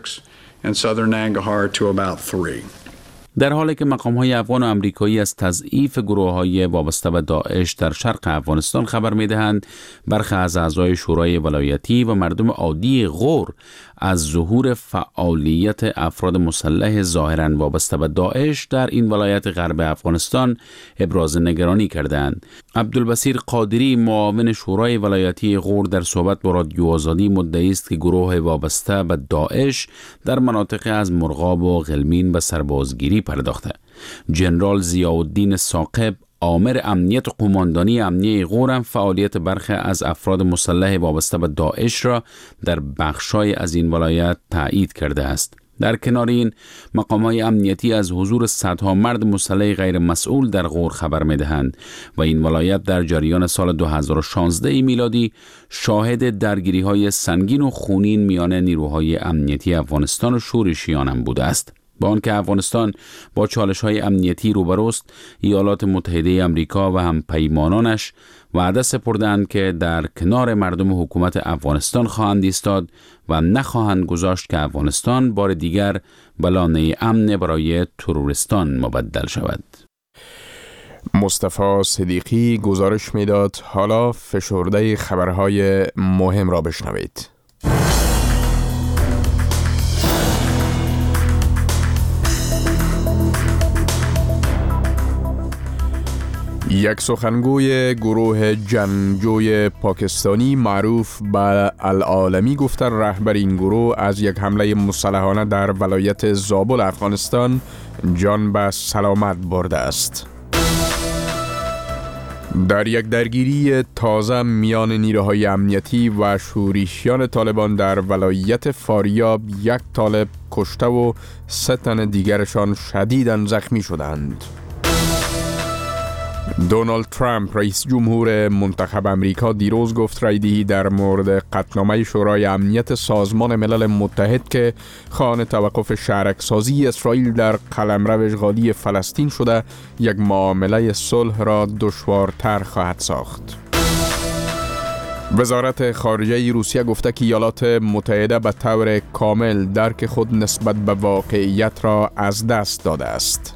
and southern Nangarhar to about three. در حالی که مقام‌های افغان و امریکایی از تضعیف گروه‌های وابسته به داعش در شرق افغانستان خبر می‌دهند، برخی از اعضای شورای ولایتی و مردم عادی غور از ظهور فعالیت افراد مسلح ظاهراً وابسته به داعش در این ولایت غرب افغانستان ابراز نگرانی کردند. عبدالبصیر قادری معاون شورای ولایتی غور در صحبت با رادیو آزادی مدعی است که گروه وابسته به داعش در مناطق از مرغاب و غلمین به سربازگیری پرداخته. جنرال ضیاءالدین ثاقب آمر امنیت و قماندانی امنیه غور هم فعالیت برخی از افراد مسلح وابسته به داعش را در بخشای از این ولایت تایید کرده است. در کنار این، مقام‌های امنیتی از حضور صدها مرد مسلح غیر مسئول در غور خبر می‌دهند و این ولایت در جریان سال دو هزار و شانزده میلادی شاهد درگیری‌های سنگین و خونین میان نیروهای امنیتی افغانستان و شورشیان هم بوده است. با آنکه افغانستان با چالش‌های امنیتی روبروست، ایالات متحده آمریکا و هم پیمانانش وعده سپردند که در کنار مردم حکومت افغانستان خواهند ایستاد و نخواهند گذاشت که افغانستان بار دیگر به لانه امن برای تروریستان مبدل شود. مصطفی صدیقی گزارش میداد. حالا فشرده خبرهای مهم را بشنوید. یک سخنگوی گروه جنگجوی پاکستانی معروف به العالمی گفته رهبر این گروه از یک حمله مسلحانه در ولایت زابل افغانستان جان به سلامت برده است. در یک درگیری تازه میان نیروهای امنیتی و شورشیان طالبان در ولایت فاریاب یک طالب کشته و سه تن دیگرشان شدیداً زخمی شدند. دونالد ترامپ رئیس جمهور منتخب امریکا دیروز گفت رایدهی در مورد قطعنامه شورای امنیت سازمان ملل متحد که خواهان توقف شهرک‌سازی اسرائیل در قلمرو اشغالی فلسطین شده یک معامله صلح را دشوارتر خواهد ساخت. وزارت خارجه روسیه گفته که ایالات متحده به طور کامل درک خود نسبت به واقعیت را از دست داده است.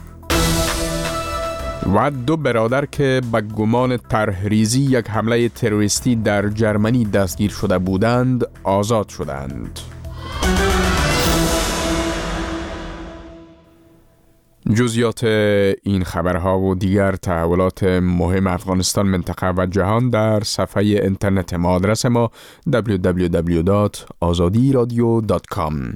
و دو برادر که به گمان طرحریزی یک حمله تروریستی در جرمنی دستگیر شده بودند آزاد شدند. جزئیات این خبرها و دیگر تحولات مهم افغانستان، منطقه و جهان در صفحه اینترنت ما. آدرس ما دبلیو دبلیو دبلیو دات آزادی رادیو دات کام.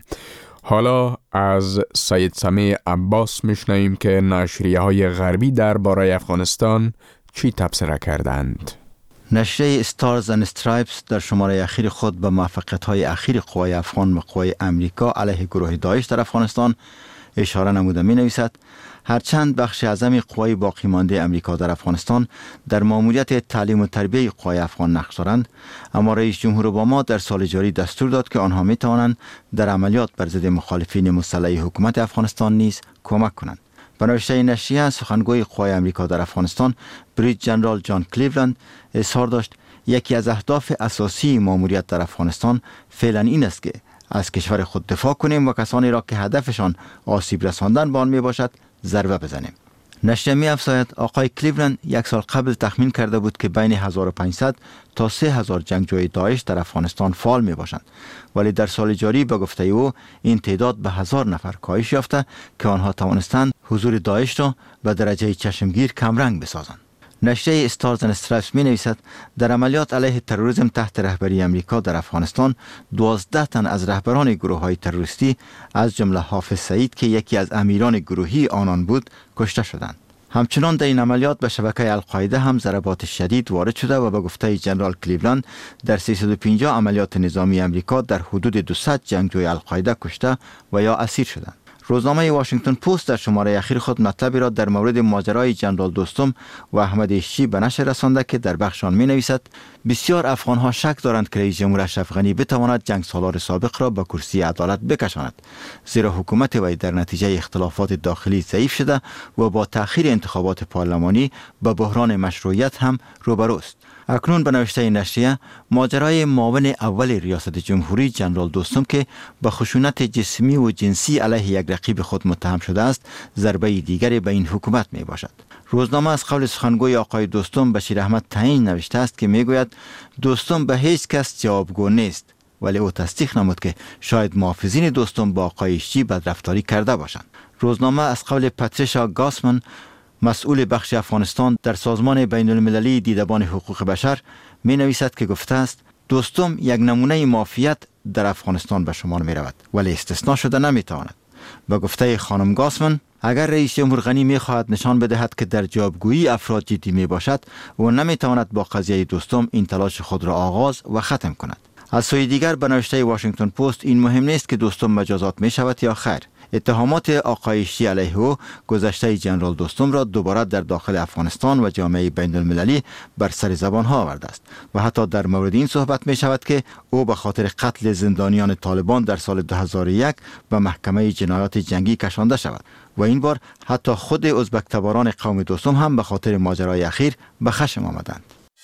حالا از سید سمیع عباس میشنویم که نشریه های غربی درباره افغانستان چی تبصره کردند. نشریه استارز اند استرایپس در شماره اخیر خود به موفقیت‌های اخیر قوای افغان و قوای امریکا علیه گروه داعش در افغانستان اشاره نموده می نویسد هرچند بخش اعظمی قوای باقی مانده امریکا در افغانستان در ماموریت تعلیم و تربیت قوای افغان نقش دارند، اما رئیس جمهور اوباما در سال جاری دستور داد که آنها می توانند در عملیات بر ضد مخالفین مسلح حکومت افغانستان نیز کمک کنند. به نوشته نشریه، سخنگوی قوای امریکا در افغانستان بریج جنرال جان کلیولند اظهار داشت یکی از اهداف اساسی ماموریت در افغانستان فعلا این است که از کشور خود دفاع کنیم و کسانی را که هدفشان آسیب رساندن به آن می باشد ضربه بزنیم. نشریه می افزاید آقای کلیولند یک سال قبل تخمین کرده بود که بین هزار و پانصد تا سه هزار جنگجوی داعش در افغانستان فعال می باشند، ولی در سال جاری به گفته او این تعداد به هزار نفر کاهش یافته که آنها توانستند حضور داعش را به درجه چشمگیر کمرنگ بسازند. نشریه استارز اند استرایپس می نویسد در عملیات علیه تروریسم تحت رهبری امریکا در افغانستان دوازده تن از رهبران گروه های تروریستی از جمله حافظ سعید که یکی از امیران گروهی آنان بود کشته شدند. همچنان در این عملیات به شبکه القاعده هم ضربات شدید وارد شده و به گفته جنرال کلیولند در سیصد و پنجاه عملیات نظامی امریکا در حدود دویست جنگجوی القاعده کشته و یا اسیر شدند. روزنامه واشنگتن پست در شماره اخیر خود مطلبی را در مورد ماجرای جنرال دوستم و احمد اشچی به نشر رسانده که در بخش آن می نویسد بسیار افغانها شک دارند که رئیس جمهور اشرف غنی بتواند جنگ سالار سابق را به کرسی عدالت بکشاند، زیرا حکومت وی در نتیجه اختلافات داخلی ضعیف شده و با تأخیر انتخابات پارلمانی به بحران مشروعیت هم روبروست. اکنون به نوشته نشریه ماجرای معاون اول ریاست جمهوری جنرال دوستم که به خشونت جسمی و جنسی علیه یک رقیب خود متهم شده است ضربه دیگری به این حکومت می باشد. روزنامه از قول سخنگوی آقای دوستم بشیر احمد تعیین نوشته است که می گوید دوستم به هیچ کس جوابگو نیست، ولی او تصدیق نمود که شاید محافظین دوستم با آقای اشچی بدرفتاری کرده باشند. روزنامه از قول پاتریشا گاسمن مسئول بخش افغانستان در سازمان بین المللی دیدبان حقوق بشر می نویسد که گفته است دوستم یک نمونه مافیت در افغانستان به شمار می رود ولی استثناء شده نمی تواند. به گفته خانم گاسمن اگر رئیس جمهور غنی می خواهد نشان بدهد که در جوابگویی افراد جدی می باشد و نمی تواند با قضیه دوستم این تلاش خود را آغاز و ختم کند. از سوی دیگر به نوشته واشنگتن پست این مهم نیست که دوستم مجازات می شود یا خیر. اتهامات آقایشی علیه او گذشته جنرال دوستم را دوباره در داخل افغانستان و جامعه بین المللی بر سر زبان ها آورده است و حتی در مورد این صحبت می شود که او به خاطر قتل زندانیان طالبان در سال دو هزار و یک به محکمه جنایات جنگی کشانده شود و این بار حتی خود ازبک تباران قوم دوستم هم به خاطر ماجرای اخیر به خشم آمدند.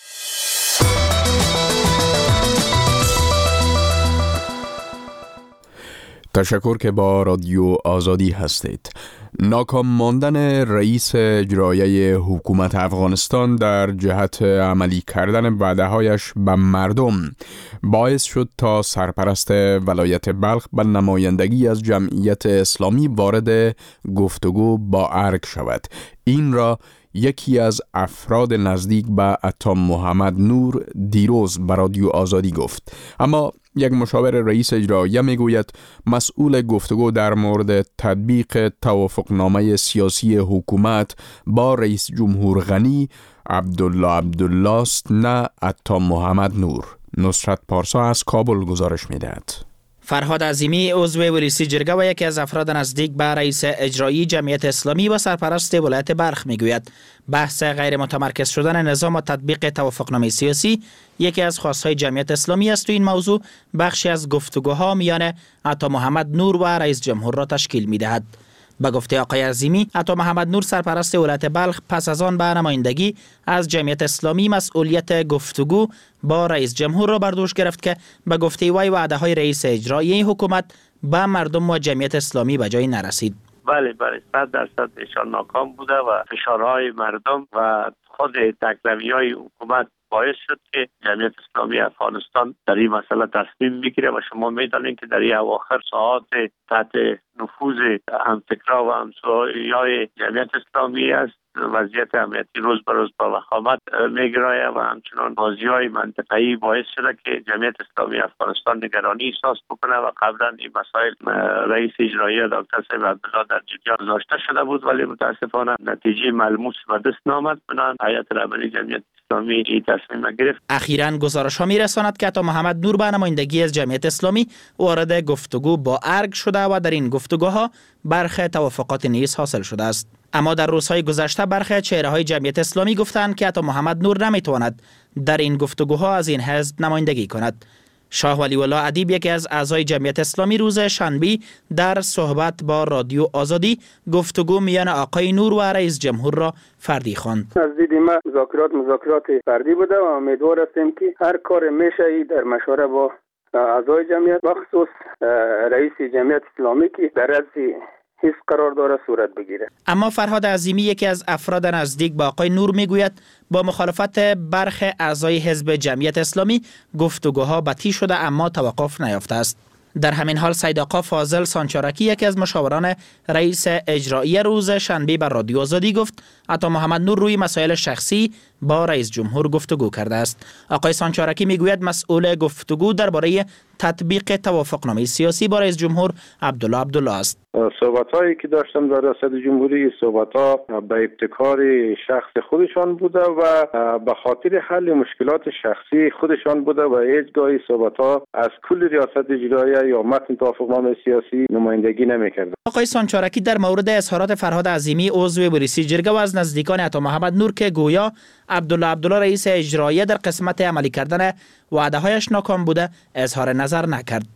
تشکر که با رادیو آزادی هستید. ناکام ماندن رئیس اجرایی حکومت افغانستان در جهت عملی کردن وعده‌هایش به مردم باعث شد تا سرپرست ولایت بلخ به نمایندگی از جمعیت اسلامی وارد گفتگو با ارگ شود. این را یکی از افراد نزدیک به عطا محمد نور دیروز به رادیو آزادی گفت. اما یک مشاور رئیس اجرایی میگوید مسئول گفتگو در مورد تطبیق توافقنامه سیاسی حکومت با رئیس جمهور غنی عبدالله عبدالله است، نه عطا محمد نور. نصرت پارسا از کابل گزارش میدهد. فرهاد عظیمی عضو ولسی جرگه و یکی از افراد نزدیک به رئیس اجرایی جمعیت اسلامی و سرپرست ولایت بلخ میگوید بحث غیر متمرکز شدن نظام و تطبیق توافقنامه سیاسی یکی از خواستهای جمعیت اسلامی است و این موضوع بخشی از گفتگوها میان عطا محمد نور و رئیس جمهور را تشکیل میدهد. به گفته آقای عظیمی، عطا محمد نور سرپرست ولایت بلخ پس از آن به نمایندگی از جمعیت اسلامی مسئولیت گفتگو با رئیس جمهور را بر دوش گرفت که به گفته وی وعده های رئیس اجرایی حکومت به مردم و جمعیت اسلامی به جای نرسید. بله بله صد درصد ایشان ناکام بوده و فشارهای مردم و خود تکلفی‌های حکومت باعث شد که جمعیت اسلامی افغانستان در این مسئله تصمیم بگیره و شما می‌دانید که در این اواخر ساعات تحت نفوذ همفکرا و همسایه‌های جمعیت اسلامی است. وضعیت امنیتی روز به روز با وخامت میگرایه و همچنان بازی‌های منطقه‌ای باعث شده که جمعیت اسلامی افغانستان نگرانی احساس بکنه و قبلا این مسائل رئیس اجرایی دکتر صاحب عبدالله در جریان گذاشته شده بود ولی متاسفانه نتیجه ملموس به دست نآمد. بنابراین هیئت رهبری جمعیت اسلامی این تصمیم گرفت. اخیراً گزارش ها می‌رساند که عطا محمد نور به نمایندگی از جمعیت اسلامی وارد گفتگو با ارگ شده و در این گفتگوها برخی توافقات نیز حاصل شده است. اما در روزهای گذشته برخی چهره‌های جمعیت اسلامی گفتند که عطا محمد نور نمیتواند در این گفتگوها از این حزب نمایندگی کند. شاه ولی الله ادیب یکی از اعضای جمعیت اسلامی روز شنبه در صحبت با رادیو آزادی گفتگو میان آقای نور و رئیس جمهور را فردی خواند. از دید ما مذاکرات مذاکرات فردی بوده و امیدوار هستیم که هر کار میشه در مشوره با اعضای جمعیت بخصوص رئیس جمعیت اسلامی که در از حس قرار داره صورت بگیره. اما فرهاد عظیمی یکی از افراد نزدیک با آقای نور میگوید با مخالفت برخی اعضای حزب جمعیت اسلامی گفتگوها بطی شده اما توقف نیافته است. در همین حال سید آقا فاضل سانچارکی یکی از مشاوران رئیس اجرایی روز شنبه بر رادیو آزادی گفت عطا محمد نور روی مسائل شخصی با رئیس جمهور گفتگو کرده است. آقای سانچارکی میگوید مسئول گفتگو درباره تطبیق توافقنامه سیاسی با رئیس جمهور عبدالله عبدالله است. صحبت‌هایی که داشتم در ریاست جمهوری صحبت‌ها به ابتکار شخص خودشان بوده و به خاطر حل مشکلات شخصی خودشان بوده و هیچگاهی صحبت‌ها از کل ریاست اجرایی یا متن توافقنامه سیاسی نمایندگی نمی‌کرد. آقای سانچارکی در مورد اظهارات فرهاد عظیمی عضو ولسی جرگه و از نزدیکان عطا محمد نور که گویا عبدالله عبدالله رئیس اجرایی در قسمت عملی کردن وعده‌هایش ناکام بوده اظهار نظر نکرد.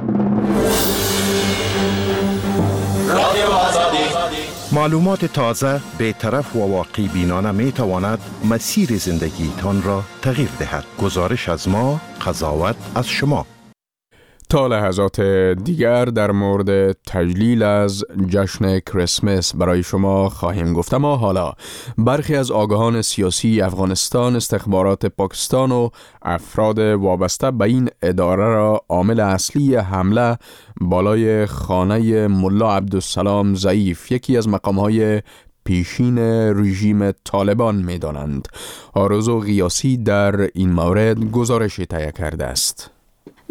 معلومات تازه، بی‌طرف و واقعی بینانه می تواند مسیر زندگی تان را تغییر دهد. گزارش از ما، قضاوت از شما. تا لحظات دیگر در مورد تجلیل از جشن کریسمس برای شما خواهیم گفت. اما حالا برخی از آگاهان سیاسی افغانستان، استخبارات پاکستان و افراد وابسته به این اداره را عامل اصلی حمله بالای خانه ملا عبدالسلام ضعیف، یکی از مقامهای پیشین رژیم طالبان می دانند. آرزو غیاسی در این مورد گزارشی تهیه کرده است.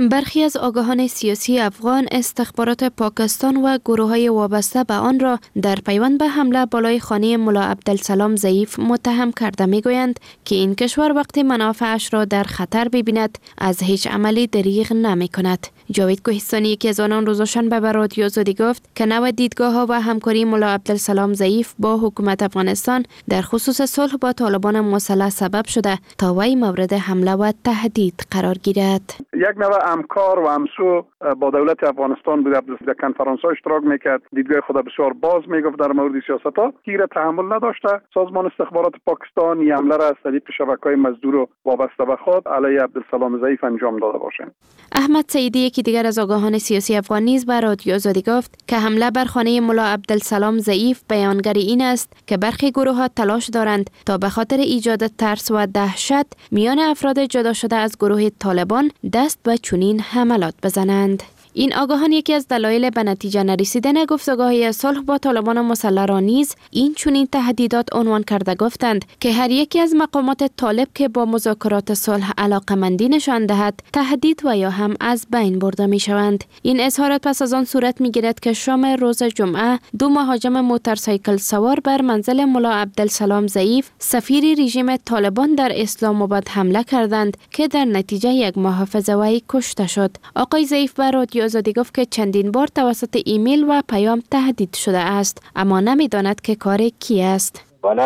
برخی از آگاهان سیاسی افغان استخبارات پاکستان و گروه‌های وابسته به آن را در پیوند به حمله بالای خانه ملا عبدالسلام ضعیف متهم کرده می‌گویند که این کشور وقتی منافعش را در خطر ببیند از هیچ عملی دریغ نمی‌کند. جاوید کوهستانی یکی از آنان روز شنبه به رادیو آزادی گفت که نوع دیدگاه‌ها و همکاری ملا عبدالسلام ضعیف با حکومت افغانستان در خصوص صلح با طالبان مسلح سبب شده تا وی مورد حمله و تهدید قرار گیرد. یک نوع همکار و همسو با دولت افغانستان بود، در کنفرانس‌ها اشتراک میکرد، دیدگاه خود بسیار باز میگفت در مورد سیاست‌ها، گیر تحمل نداشته. سازمان استخبارات پاکستان این حمله را از طریق شبکه‌های مزدور و وابسته به خود علیه عبدالسلام ضعیف انجام داده باشند. احمد سعیدی یکی دیگر از آگاهان سیاسی افغان نیز به رادیو آزادی گفت که حمله بر خانه ملا عبدالسلام ضعیف بیانگر این است که برخی گروه‌ها تلاش دارند تا به خاطر ایجاد ترس و دهشت میان افراد جدا شده از گروه طالبان دست به چنین حملات بزنند. این آگاهان یکی از دلایل به نتیجه نرسیدن گفتگوهای صلح با طالبان مسلح را نیز این چنین تهدیدات عنوان کرده گفتند که هر یکی از مقامات طالب که با مذاکرات صلح علاقه‌مندی نشان دهد تهدید و یا هم از بین برده می شوند. این اظهارات پس از آن صورت می گیرد که شام روز جمعه دو مهاجم موتورسایکل سوار بر منزل ملا عبدالسلام ضعیف سفیر رژیم طالبان در اسلام آباد حمله کردند که در نتیجه یک محافظ وی کشته شد. آقای ضعیف بر رادیو آزادی گفت که چندین بار توسط ایمیل و پیام تهدید شده است اما نمیداند که کار کی است.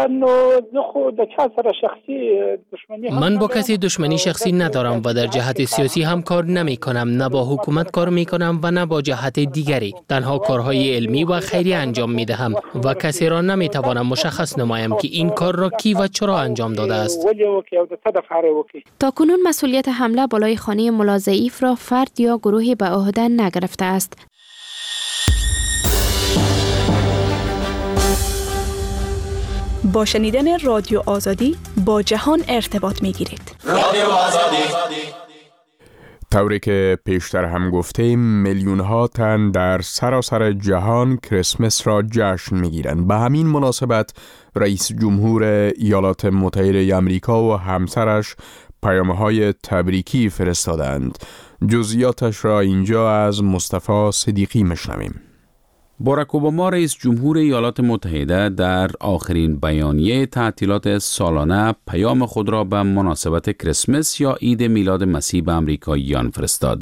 من با کسی دشمنی شخصی ندارم و در جهت سیاسی هم کار نمی کنم، نه با حکومت کار می کنم و نه با جهت دیگری. تنها کارهای علمی و خیری انجام می دهم و کسی را نمی توانم مشخص نمایم که این کار را کی و چرا انجام داده است. تا کنون مسئولیت حمله بالای خانه ملا ضعیف را فرد یا گروهی به عهده نگرفته است. با شنیدن رادیو آزادی با جهان ارتباط می گیرید. رادیو آزادی. طوری که پیشتر هم گفتیم میلیون ها تن در سراسر جهان کریسمس را جشن می گیرند. به همین مناسبت رئیس جمهور ایالات متحده آمریکا و همسرش پیام‌های تبریکی فرستادند. جزئیاتش را اینجا از مصطفی صدیقی میشنویم. باراک اوباما رئیس جمهور ایالات متحده در آخرین بیانیه تعطیلات سالانه پیام خود را به مناسبت کریسمس یا عید میلاد مسیح به آمریکاییان فرستاد.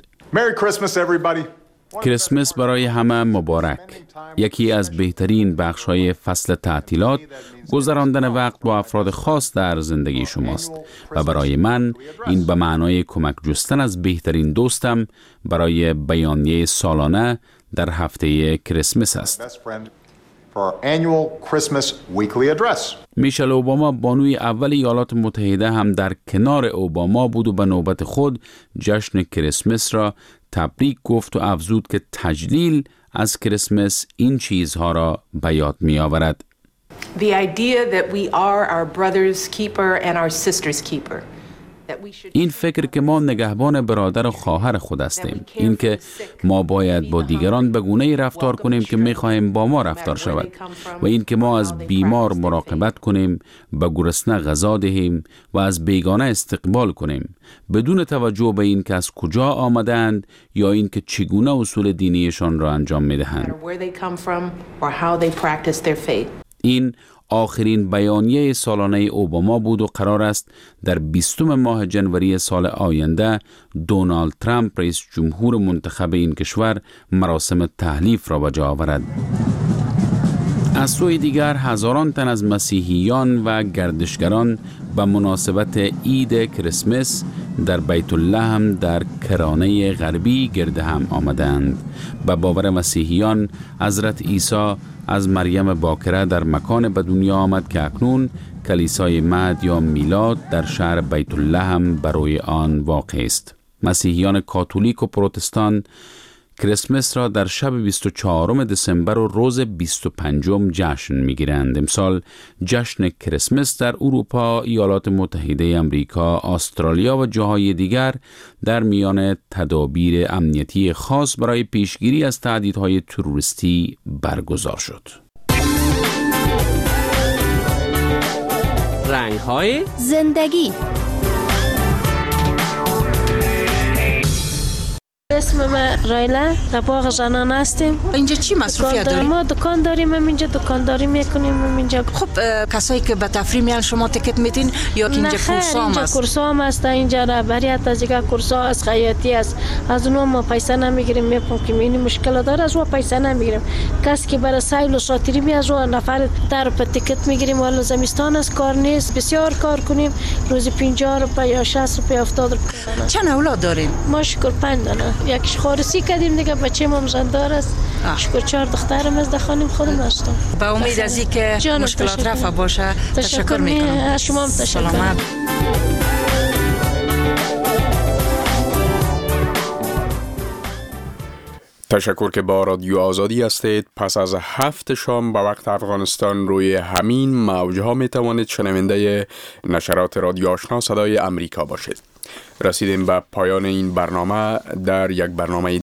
کریسمس برای همه مبارک. یکی از بهترین بخش‌های فصل تعطیلات گذراندن وقت با افراد خاص در زندگی شماست و برای من این به معنای کمک جستن از بهترین دوستم برای بیانیه سالانه در هفته کریسمس است. میشل اوباما بانوی اول ایالات متحده هم در کنار اوباما بود و به نوبت خود جشن کریسمس را تبریک گفت و افزود که تجلیل از کریسمس این چیزها را به یاد می آورد. The idea that we are our brother's keeper and our sister's keeper. این فکر که ما نگهبان برادر و خواهر خود هستیم، این که ما باید با دیگران به گونه‌ای رفتار کنیم که می‌خواهیم با ما رفتار شود و این که ما از بیمار مراقبت کنیم، به گرسنه غذا دهیم و از بیگانه استقبال کنیم بدون توجه به این که از کجا آمدند یا این که چگونه اصول دینیشان را انجام می‌دهند. این آخرین بیانیه سالانه اوباما بود و قرار است در بیستم ماه جنوری سال آینده دونالد ترامپ رئیس جمهور منتخب این کشور مراسم تحلیف را به جا آورد. از سوی دیگر هزاران تن از مسیحیان و گردشگران به مناسبت عید کریسمس در بیت لحم در کرانه غربی گرد هم آمدند. به باور مسیحیان حضرت عیسی از مریم باکره در مکان به دنیا آمد که اکنون کلیسای مهد یا میلاد در شهر بیت لحم بروی آن واقع است. مسیحیان کاتولیک و پروتستان کریسمس را در شب بیست و چهارم دسامبر و روز بیست و پنجم جشن می‌گیرند. امسال جشن کریسمس در اروپا، ایالات متحده آمریکا، استرالیا و جاهای دیگر در میان تدابیر امنیتی خاص برای پیشگیری از تهدیدهای تروریستی برگزار شد. رنگ‌های زندگی اسم من رایلا، در باغ زنان هستیم. اینجا چی مصروفیت داریم؟ ما دکان داریم، هم اینجا دکانداری میکنیم اینجا. خب کسایی که به تفریح میان شما تیکت میدین یا که اینجا کورس هم است؟ کورس هم است، اینجا رهبریت از دیگه کورس ها از خیاطی است. از اونها ما پیسه نمیگیریم، میگم که این مشکل داره، از اون پیسه نمیگیریم. کسی که برای سایل و ساتری می از اون نفر در په تیکت میگیریم. والا زمستان است، کار نیست، بسیار کار کنیم، روزی پنجاه روپیه یا شصت روپیه هفتاد روپیه. چند اولاد دارین؟ ما شکر پنج دانه. یکیش خارسی کردیم دیگه، بچه ما مزندار است. شکر چهار دخترم از خانم خودم هستم. با امید از اینکه مشکلات رفع باشه تشکر میکنم. شما هم تشکر. سلامت. تشکر که با رادیو آزادی هستید. پس از هفت شام به وقت افغانستان روی همین موجها می توانید شنونده نشرات رادیو آشنا صدای امریکا باشید. رسیدیم به پایان این برنامه. در یک برنامه